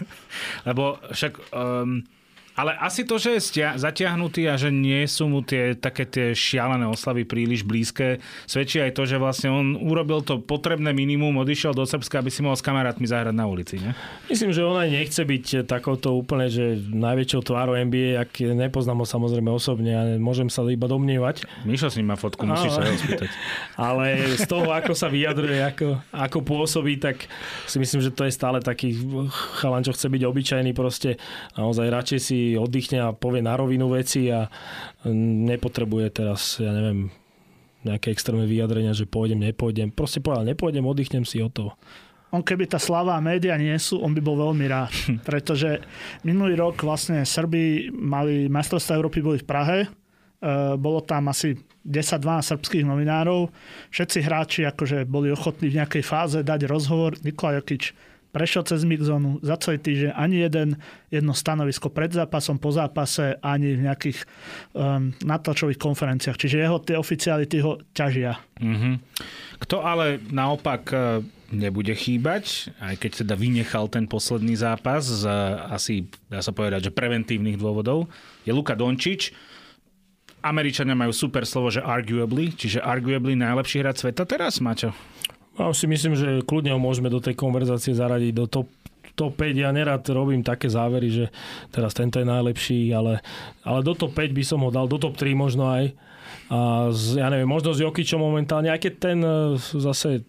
Lebo však... Um... Ale asi to, že je stia- zatiahnutý a že nie sú mu tie také tie šialené oslavy príliš blízke, svedčí aj to, že vlastne on urobil to potrebné minimum, odišiel do Srbska, aby si mohol s kamarátmi zahrať na ulici, ne?
Myslím, že on aj nechce byť takouto úplne, že najväčšou tvárou en bí ej, ak nepoznám ho samozrejme osobne a môžem sa iba domnievať.
Mišo s ním má fotku, musíš sa ho spýtať.
Ale z toho, ako sa vyjadruje, ako, ako pôsobí, tak si myslím, že to je stále taký chalan, čo chce byť obyčajný, proste naozaj radšej si oddychne a povie na rovinu veci a nepotrebuje teraz, ja neviem, nejaké extrémne vyjadrenia, že pôjdem, nepôjdem. Proste povedal, nepôjdem, oddychnem si od toho.
On keby tá sláva a média nie sú, on by bol veľmi rád. Pretože minulý rok vlastne Srbi mali majstrovstvá Európy, boli v Prahe. E, bolo tam asi desať dvanásť srbských novinárov. Všetci hráči akože boli ochotní v nejakej fáze dať rozhovor. Nikola Jokic prešiel cez mixzónu za celý týždeň, ani jeden, jedno stanovisko pred zápasom, po zápase, ani v nejakých um, natlačových konferenciách. Čiže jeho tie oficiality ho ťažia. Mm-hmm.
Kto ale naopak nebude chýbať, aj keď teda vynechal ten posledný zápas z asi, dá sa povedať, že preventívnych dôvodov, je Luka Dončič. Američania majú super slovo, že arguably, čiže arguably najlepší hráč sveta teraz, Maťo?
Ja si myslím, že kľudne ho môžeme do tej konverzácie zaradiť do top, top päť. Ja nerad robím také závery, že teraz tento je najlepší, ale, ale do top päť by som ho dal, do top tri možno aj. A z, ja neviem, možno s Jokičom momentálne, aj keď ten zase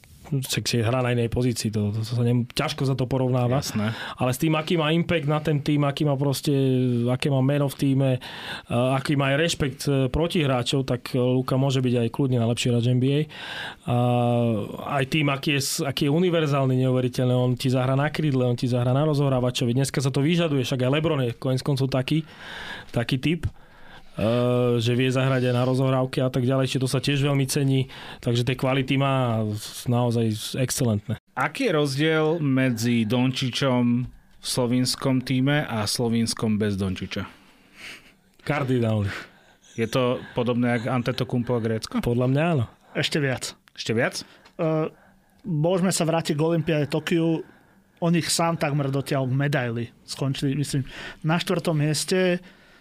si hrá na inej pozícii, to, to sa nem, ťažko sa to porovnáva.
Jasné.
Ale s tým, aký má impact na ten tým, aký má proste, aké má meno v týme, aký má aj rešpekt protihráčov, tak Luka môže byť aj kľudne najlepší hráč en bí ej. A aj tým, aký je, aký je univerzálny, neuveriteľný, on ti zahrá na krídle, on ti zahrá na rozohrávačovi. Dneska sa to vyžaduje, však aj LeBron je koniec koncov taký, taký typ. Uh, že vie zahrať aj na rozohrávky a tak ďalej, čiže to sa tiež veľmi cení, takže tie kvality má naozaj excelentné.
Aký je rozdiel medzi Dončičom v slovinskom týme a slovinskom bez Dončiča?
Kardinálny.
Je to podobné ako Antetokounmpo a Grécko?
Podľa mňa áno.
Ešte viac.
Ešte viac?
Uh, môžeme sa vrátiť k Olympiáde Tokiu. On ich sám takmer dotiaľ v medaili. Skončili, myslím, na štvrtom mieste.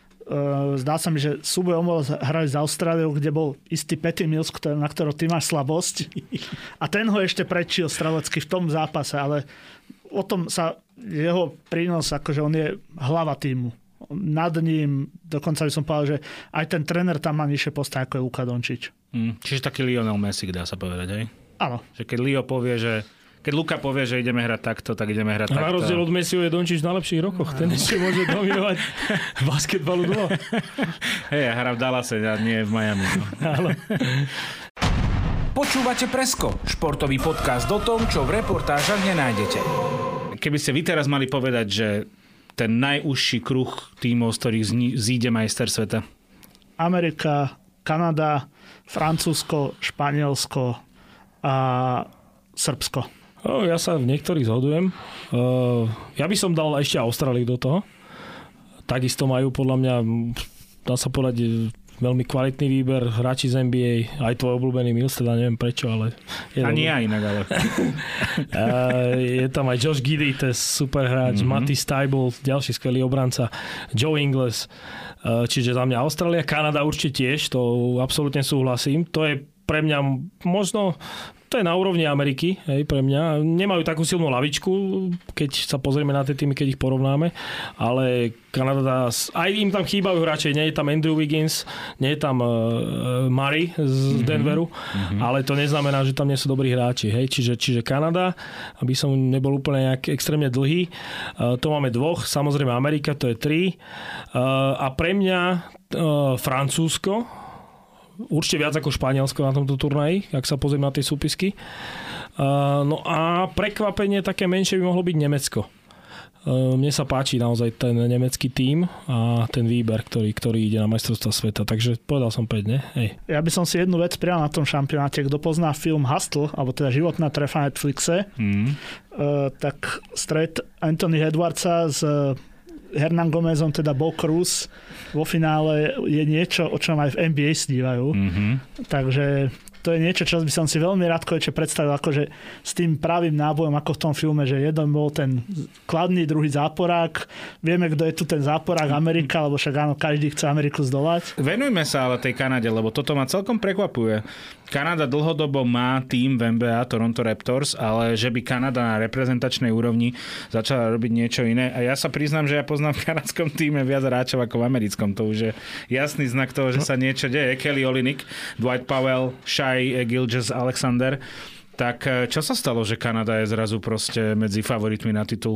Zdá sa mi, že súboj omol hrali z Austráliou, kde bol istý Patty Mills, na ktorého ty máš slabosť. A ten ho ešte prečil strelecky v tom zápase, ale o tom sa jeho prínos, akože on je hlava týmu. Nad ním, dokonca by som povedal, že aj ten tréner tam má nižšie postavy, ako je Luka Dončič.
Hmm, čiže taký Lionel Messi, dá sa povedať, aj?
Áno.
Že keď Leo povie, že Keď Luka povie, že ideme hrať takto, tak ideme hrať takto.
Na rozdiel od Messiho je Dončič v najlepších rokoch. Ten ešte môže dominovať basketbalu dlho.
Hej, ja hrám v Dallase a nie v Miami. No.
Počúvate Presko, športový podcast o tom, čo v reportážach nenájdete.
Keby ste vy teraz mali povedať, že ten najúžší kruh tímov, z ktorých zíde majster sveta?
Amerika, Kanada, Francúzsko, Španielsko a Srbsko.
O, ja sa v niektorých zhodujem. Uh, ja by som dal ešte Austráliu do toho. Takisto majú podľa mňa, dá sa povedať, veľmi kvalitný výber, hráči z en bí ej, aj tvoj obľúbený Mills, teda neviem prečo, ale... Je
Ani ja inak, ale...
uh, je tam aj Josh Giddey, to je super hráč, mm-hmm. Matty Steibel, ďalší skvelý obranca, Joe Ingles, uh, čiže za mňa Austrália, Kanada určite tiež, to absolútne súhlasím. To je pre mňa možno... To je na úrovni Ameriky, hej, pre mňa. Nemajú takú silnú lavičku, keď sa pozrieme na tie týmy, keď ich porovnáme, ale Kanada, aj im tam chýbajú hráči, nie je tam Andrew Wiggins, nie je tam uh, Murray z mm-hmm. Denveru, mm-hmm. ale to neznamená, že tam nie sú dobrí hráči, hej, čiže, čiže Kanada, aby som nebol úplne nejak extrémne dlhý, uh, to máme dvoch, samozrejme Amerika, to je tri, uh, a pre mňa uh, Francúzsko, určite viac ako Španielsko na tomto turnaji, ak sa pozriem na tie súpisky. Uh, no a prekvapenie také menšie by mohlo byť Nemecko. Uh, mne sa páči naozaj ten nemecký tím a ten výber, ktorý, ktorý ide na majstrovstvá sveta. Takže povedal som päť, ne? Hej.
Ja by som si jednu vec prijal na tom šampionáte. Kto pozná film Hustle, alebo teda Životná trefa na Netflixe, mm. uh, tak stret Anthony Edwardsa s Hernan Gomezom, teda Bo Cruz vo finále je niečo, o čom aj v N B A snívajú. Mm-hmm. Takže to je niečo, čo by som si veľmi rád konečne predstavil, akože s tým pravým nábojom, ako v tom filme, že jeden bol ten kladný, druhý záporák. Vieme, kto je tu ten záporák, Amerika, lebo však áno, každý chce Ameriku zdolať.
Venujme sa ale tej Kanade, lebo toto ma celkom prekvapuje. Kanada dlhodobo má tím v N B A, Toronto Raptors, ale že by Kanada na reprezentačnej úrovni začala robiť niečo iné. A ja sa priznám, že ja poznám v kanadskom tíme viac hráčov ako v americkom. To už je jasný znak toho, že sa niečo deje. Kelly Olynyk, Dwight Powell, Shai Gilgeous-Alexander. Tak čo sa stalo, že Kanada je zrazu proste medzi favoritmi na titul?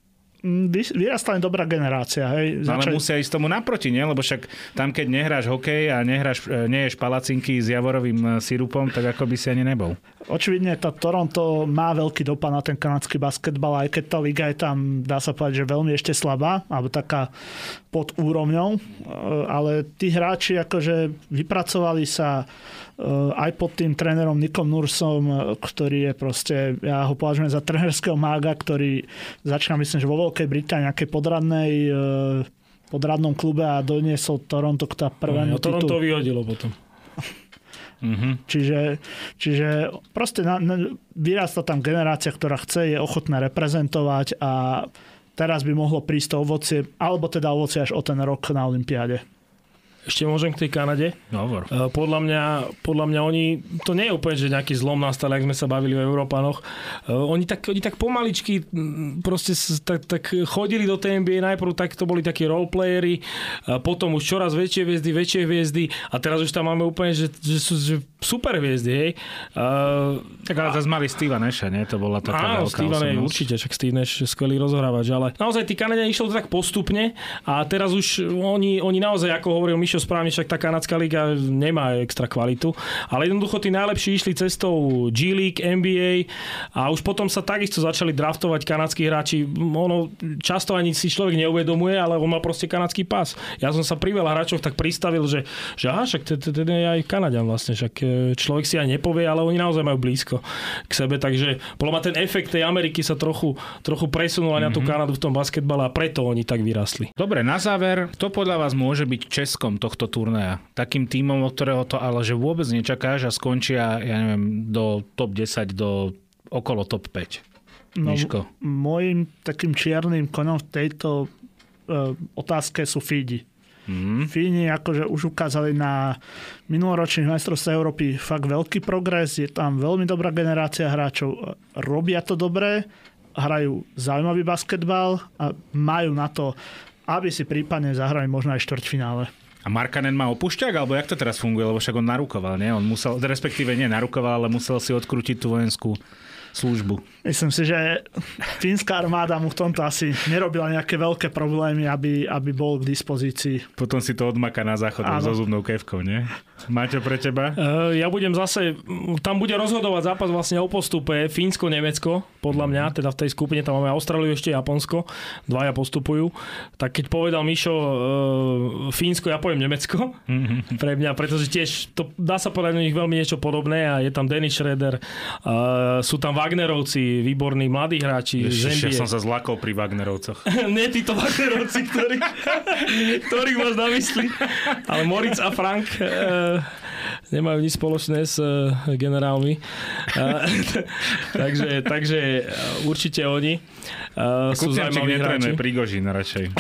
Vyrastala dobrá generácia. Hej.
Začali... Ale musia ísť tomu naproti, nie? Lebo však tam, keď nehráš hokej a nehráš, neješ palacinky s javorovým sirupom, tak ako by si ani nebol.
Očividne tá Toronto má veľký dopad na ten kanadský basketbal, aj keď tá liga je tam, dá sa povedať, že veľmi ešte slabá, alebo taká pod úrovňou. Ale tí hráči akože vypracovali sa aj pod tým trénerom Nickom Nursom, ktorý je proste, ja ho považujem za trénerského mága, ktorý začína, myslím, že vo Veľkej Británii, nejakej podradnej podradnom klube a doniesol Toronto k tá prvému
no, titul. Toronto vyhodilo potom.
Mm-hmm.
Čiže, čiže proste na, na, vyrastá tam generácia, ktorá chce, je ochotná reprezentovať a teraz by mohlo prísť to ovocie, alebo teda ovocie až o ten rok na olympiáde.
Ešte môžem k tej Kanade.
Dobre.
Podľa mňa, podľa mňa oni, to nie je úplne, že nejaký zlom nastal, ak sme sa bavili o Európanoch. Oni tak, oni tak pomaličky proste tak, tak chodili do tej N B A, najprv tak to boli takí roleplayery, potom už čoraz väčšie hviezdy, väčšie hviezdy a teraz už tam máme úplne, že, že sú že super hviezdy, hej. Uh,
tak ale zase mali Steva Nasha, nie? To bola taká
áno,
veľká
Steve Nash, určite, však Steve Nash skvelý rozhrávač, ale naozaj tí Kanadiani išlo to tak postupne a teraz už oni, oni naozaj, ako hovoril Mišo správne, však tá kanadská liga nemá extra kvalitu, ale jednoducho tí najlepší išli cestou G League, N B A a už potom sa takisto začali draftovať kanadskí hráči. Ono často ani si človek neuvedomuje, ale on má proste kanadský pás. Ja som sa pri veľa hráčoch tak pristavil, že, že aha, však ten je aj Kanaďan vlastne, však človek si aj nepovie, ale oni naozaj majú blízko k sebe, takže podľa mňa ten efekt tej Ameriky sa trochu, trochu presunul aj na tú Kanadu v tom basketbale a preto oni tak vyrastli.
Dobre, na záver, kto podľa vás môže byť Českom tohto turnaja? Takým tímom, od ktorého to ale že vôbec nečakáš a skončia, ja neviem, do top desať, do okolo top päť.
No,
Miško.
Môjim takým čiernym koňom v tejto e, otázke sú Fídi. Mm. Fíni akože už ukázali na minuloročných majstrovstvách Európy fakt veľký progres, je tam veľmi dobrá generácia hráčov, robia to dobre, hrajú zaujímavý basketbal a majú na to, aby si prípadne zahrali možno aj štvrťfinále.
A Markkanen má opúšťak, alebo jak to teraz funguje? Lebo však on narukoval, nie? On musel, respektíve nie narukoval, ale musel si odkrútiť tú vojenskú službu.
Myslím si, že fínska armáda mu v tomto asi nerobila nejaké veľké problémy, aby, aby bol k dispozícii.
Potom si to odmaká na záchod so zubnou kevkou, nie? Máte pre teba?
Uh, ja budem zase, tam bude rozhodovať zápas vlastne o postupe Fínsko-Nemecko, podľa mňa, teda v tej skupine tam máme Austráliu, ešte Japonsko, dvaja postupujú. Tak keď povedal Mišo uh, Fínsko, ja poviem Nemecko, mm-hmm. pre mňa, pretože tiež to dá sa povedať o nich veľmi niečo podobné a je tam Dennis Schröder, uh, sú tam Wagnerovci, výborní mladí hráči.
Ježiš, ja som sa zlakol pri Wagnerovcoch.
Nie títo Wagnerovci, ktorí, ktorých máš na mysli. Ale Moritz a Frank e, nemajú nič spoločné s e, generálmi. E, takže, takže určite oni e, sú zaujímaví hráči.
Prigožín radšej.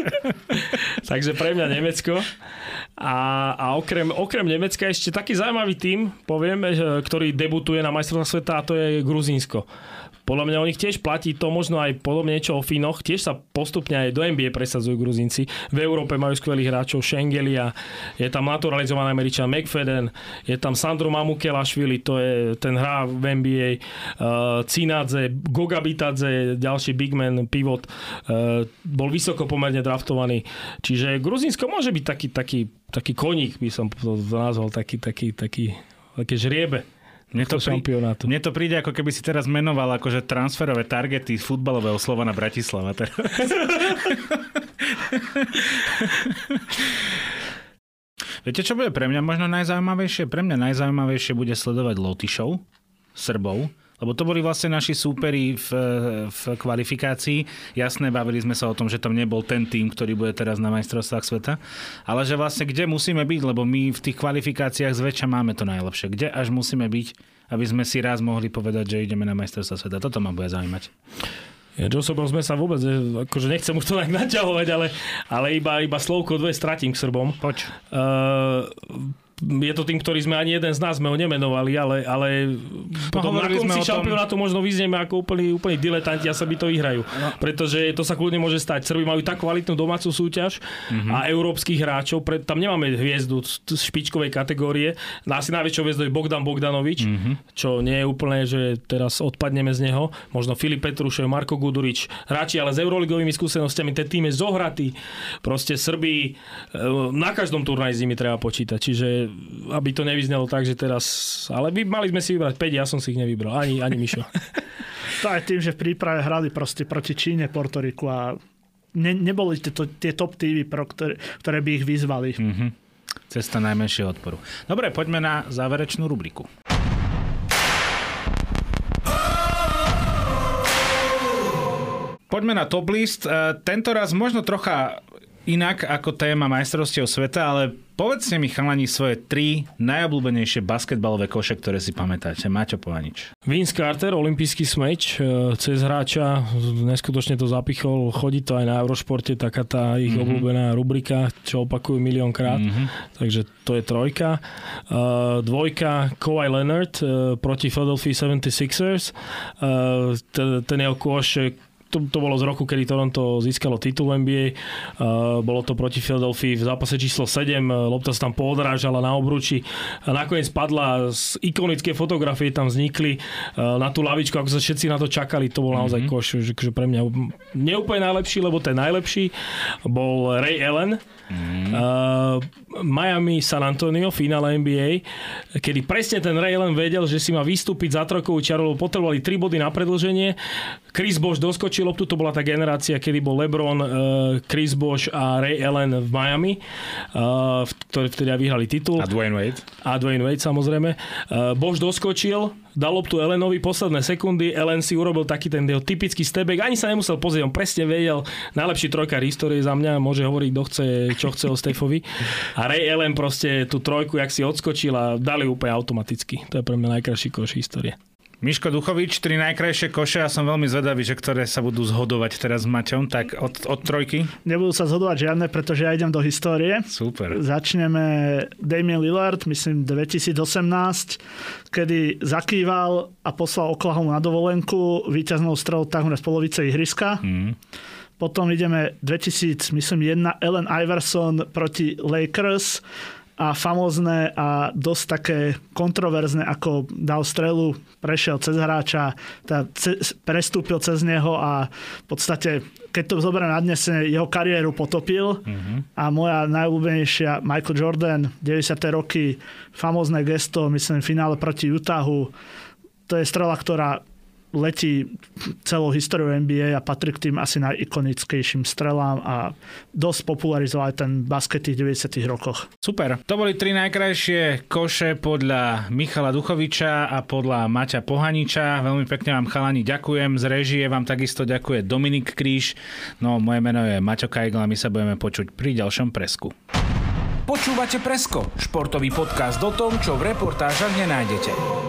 Takže pre mňa Nemecko. A, a okrem, okrem Nemecka ešte taký zaujímavý tím, poviem, ktorý debutuje na majstrovstvách sveta, a to je Gruzínsko. Podľa mňa o nich tiež platí to možno aj podobne niečo o Fínoch. Tiež sa postupne aj do N B A presadzujú Gruzínci. V Európe majú skvelých hráčov Šengelia, je tam naturalizovaný Američan McFadden, je tam Sandro Mamukelašvili, to je ten hrá v N B A, uh, Cinadze, Goga Bitadze, ďalší big man, pivot, uh, bol vysoko pomerne draftovaný. Čiže Gruzínsko môže byť taký, taký taký koník, by som to nazval, taký, taký, taký, také žriebe.
Mne to, prí, mne to príde, ako keby si teraz menoval akože transferové targety futbalového Slovana Bratislava. Viete, čo bude pre mňa možno najzaujímavejšie? Pre mňa najzaujímavejšie bude sledovať Lotyšov, Srbov, lebo to boli vlastne naši súperi v, v kvalifikácii. Jasné, bavili sme sa o tom, že tam nebol ten tým, ktorý bude teraz na majstrovstvách sveta, ale že vlastne kde musíme byť, lebo my v tých kvalifikáciách zväčša máme to najlepšie. Kde až musíme byť, aby sme si raz mohli povedať, že ideme na majstrovstvá sveta. Toto ma bude zaujímať.
Ja, Joe Sobom sme sa vôbec, akože nechcem už to tak naťahovať, ale, ale iba, iba slovko dve stratím k Srbom.
Poď.
Uh, je to tým, ktorý sme ani jeden z nás sme ho nemenovali, ale, ale potom na konci šampionátu tom... možno vyzneme ako úplný, úplný diletanti a Srbi to vyhrajú. No. Pretože to sa kľudne môže stať. Srbi majú tak kvalitnú domácu súťaž mm-hmm. a európskych hráčov, pre, tam nemáme hviezdu z špičkovej kategórie. Asi najväčšou hviezdou je Bogdan Bogdanovič, mm-hmm. čo nie je úplne, že teraz odpadneme z neho. Možno Filip Petrušev, Marko Gudurič, hráči, ale s euroligovými skúsenostiami, ten tým je zohratý. Proste Srbi na každom turnaji s nimi treba počítať. Čiže aby to nevyznelo tak, že teraz... Ale by, mali sme si vybrať päť, ja som si ich nevybral. Ani, ani Mišo.
To aj tým, že v príprave hrali proste proti Číne, Portoriku a ne, neboli to, tie top týmy, ktoré, ktoré by ich vyzvali.
Mm-hmm. Cesta najmenšieho odporu. Dobre, poďme na záverečnú rubriku. Poďme na top list. Tento raz možno trocha inak ako téma majstrovstiev sveta, ale povedzte mi, chalani, svoje tri najobľúbenejšie basketbalové koše, ktoré si pamätáte. Maťo Pohanič.
Vince Carter, olympijský smeč, cez hráča, neskutočne to zapichol, chodí to aj na Eurošporte, taká tá ich mm-hmm. obľúbená rubrika, čo opakujú miliónkrát, mm-hmm. takže to je trojka. Uh, dvojka, Kawhi Leonard uh, proti Philadelphia sedemdesiatšesťers, uh, ten, ten jeho koš, To, to bolo z roku, kedy Toronto získalo titul N B A. Uh, bolo to proti Philadelphii v zápase číslo sedem. Lopta sa tam poodrážala na obruči. A nakoniec padla. Z ikonické fotografie tam vznikli uh, na tú lavičku, ako sa všetci na to čakali. To bol naozaj mm-hmm. koš, že, že pre mňa neúplne najlepší, lebo ten najlepší bol Ray Allen. Mm. Uh, Miami San Antonio, finále N B A, kedy presne ten Ray Allen vedel, že si má vystúpiť za trojkovú čiaru, potrebovali tri body na predĺženie. Chris Bosh doskočil loptu, to bola tá generácia, kedy bol LeBron, uh, Chris Bosh a Ray Allen v Miami, uh, ktorí vtedy vyhrali titul.
A Dwayne Wade.
A Dwayne Wade, samozrejme. Uh, Bosh doskočil, dal loptu Allenovi, posledné sekundy, Allen si urobil taký ten jeho typický stepback, ani sa nemusel pozrieť, on presne vedel, najlepší trojkár histórie za mňa, môže hovoriť, kto chce, čo chce o Stefovi. A Ray Allen proste tú trojku, jak si odskočil a dali úplne automaticky. To je pre mňa najkrajší koš histórie.
Miško Duchovič, tri najkrajšie koše a som veľmi zvedavý, že ktoré sa budú zhodovať teraz s Maťom. Tak od, od trojky?
Nebudú sa zhodovať žiadne, pretože ja idem do histórie.
Super.
Začneme Damian Lillard, myslím dvetisícosemnásť, kedy zakýval a poslal Oklahomu na dovolenku víťaznou strelou takmer z polovice ihriska. Mm. Potom ideme dvetisíc, myslím, jedna Allen Iverson proti Lakers a famózne a dosť také kontroverzne, ako dal strelu, prešiel cez hráča, teda ce, prestúpil cez neho a v podstate, keď to zoberie nadnesene, jeho kariéru potopil. Mm-hmm. A moja najobľúbenejšia Michael Jordan, deväťdesiate roky, famózne gesto, myslím, finále proti Utahu. To je strela, ktorá letí celou históriu N B A a patrí k tým asi najikonickejším strelám a dosť popularizoval aj ten basket v deväťdesiatych rokoch.
Super. To boli tri najkrajšie koše podľa Michala Duchoviča a podľa Maťa Pohaniča. Veľmi pekne vám, chalani, ďakujem. Z réžie vám takisto ďakuje Dominik Kríž. No, moje meno je Maťo Kajgl a my sa budeme počuť pri ďalšom Presku.
Počúvate Presko, športový podcast o tom, čo v reportážach nenájdete.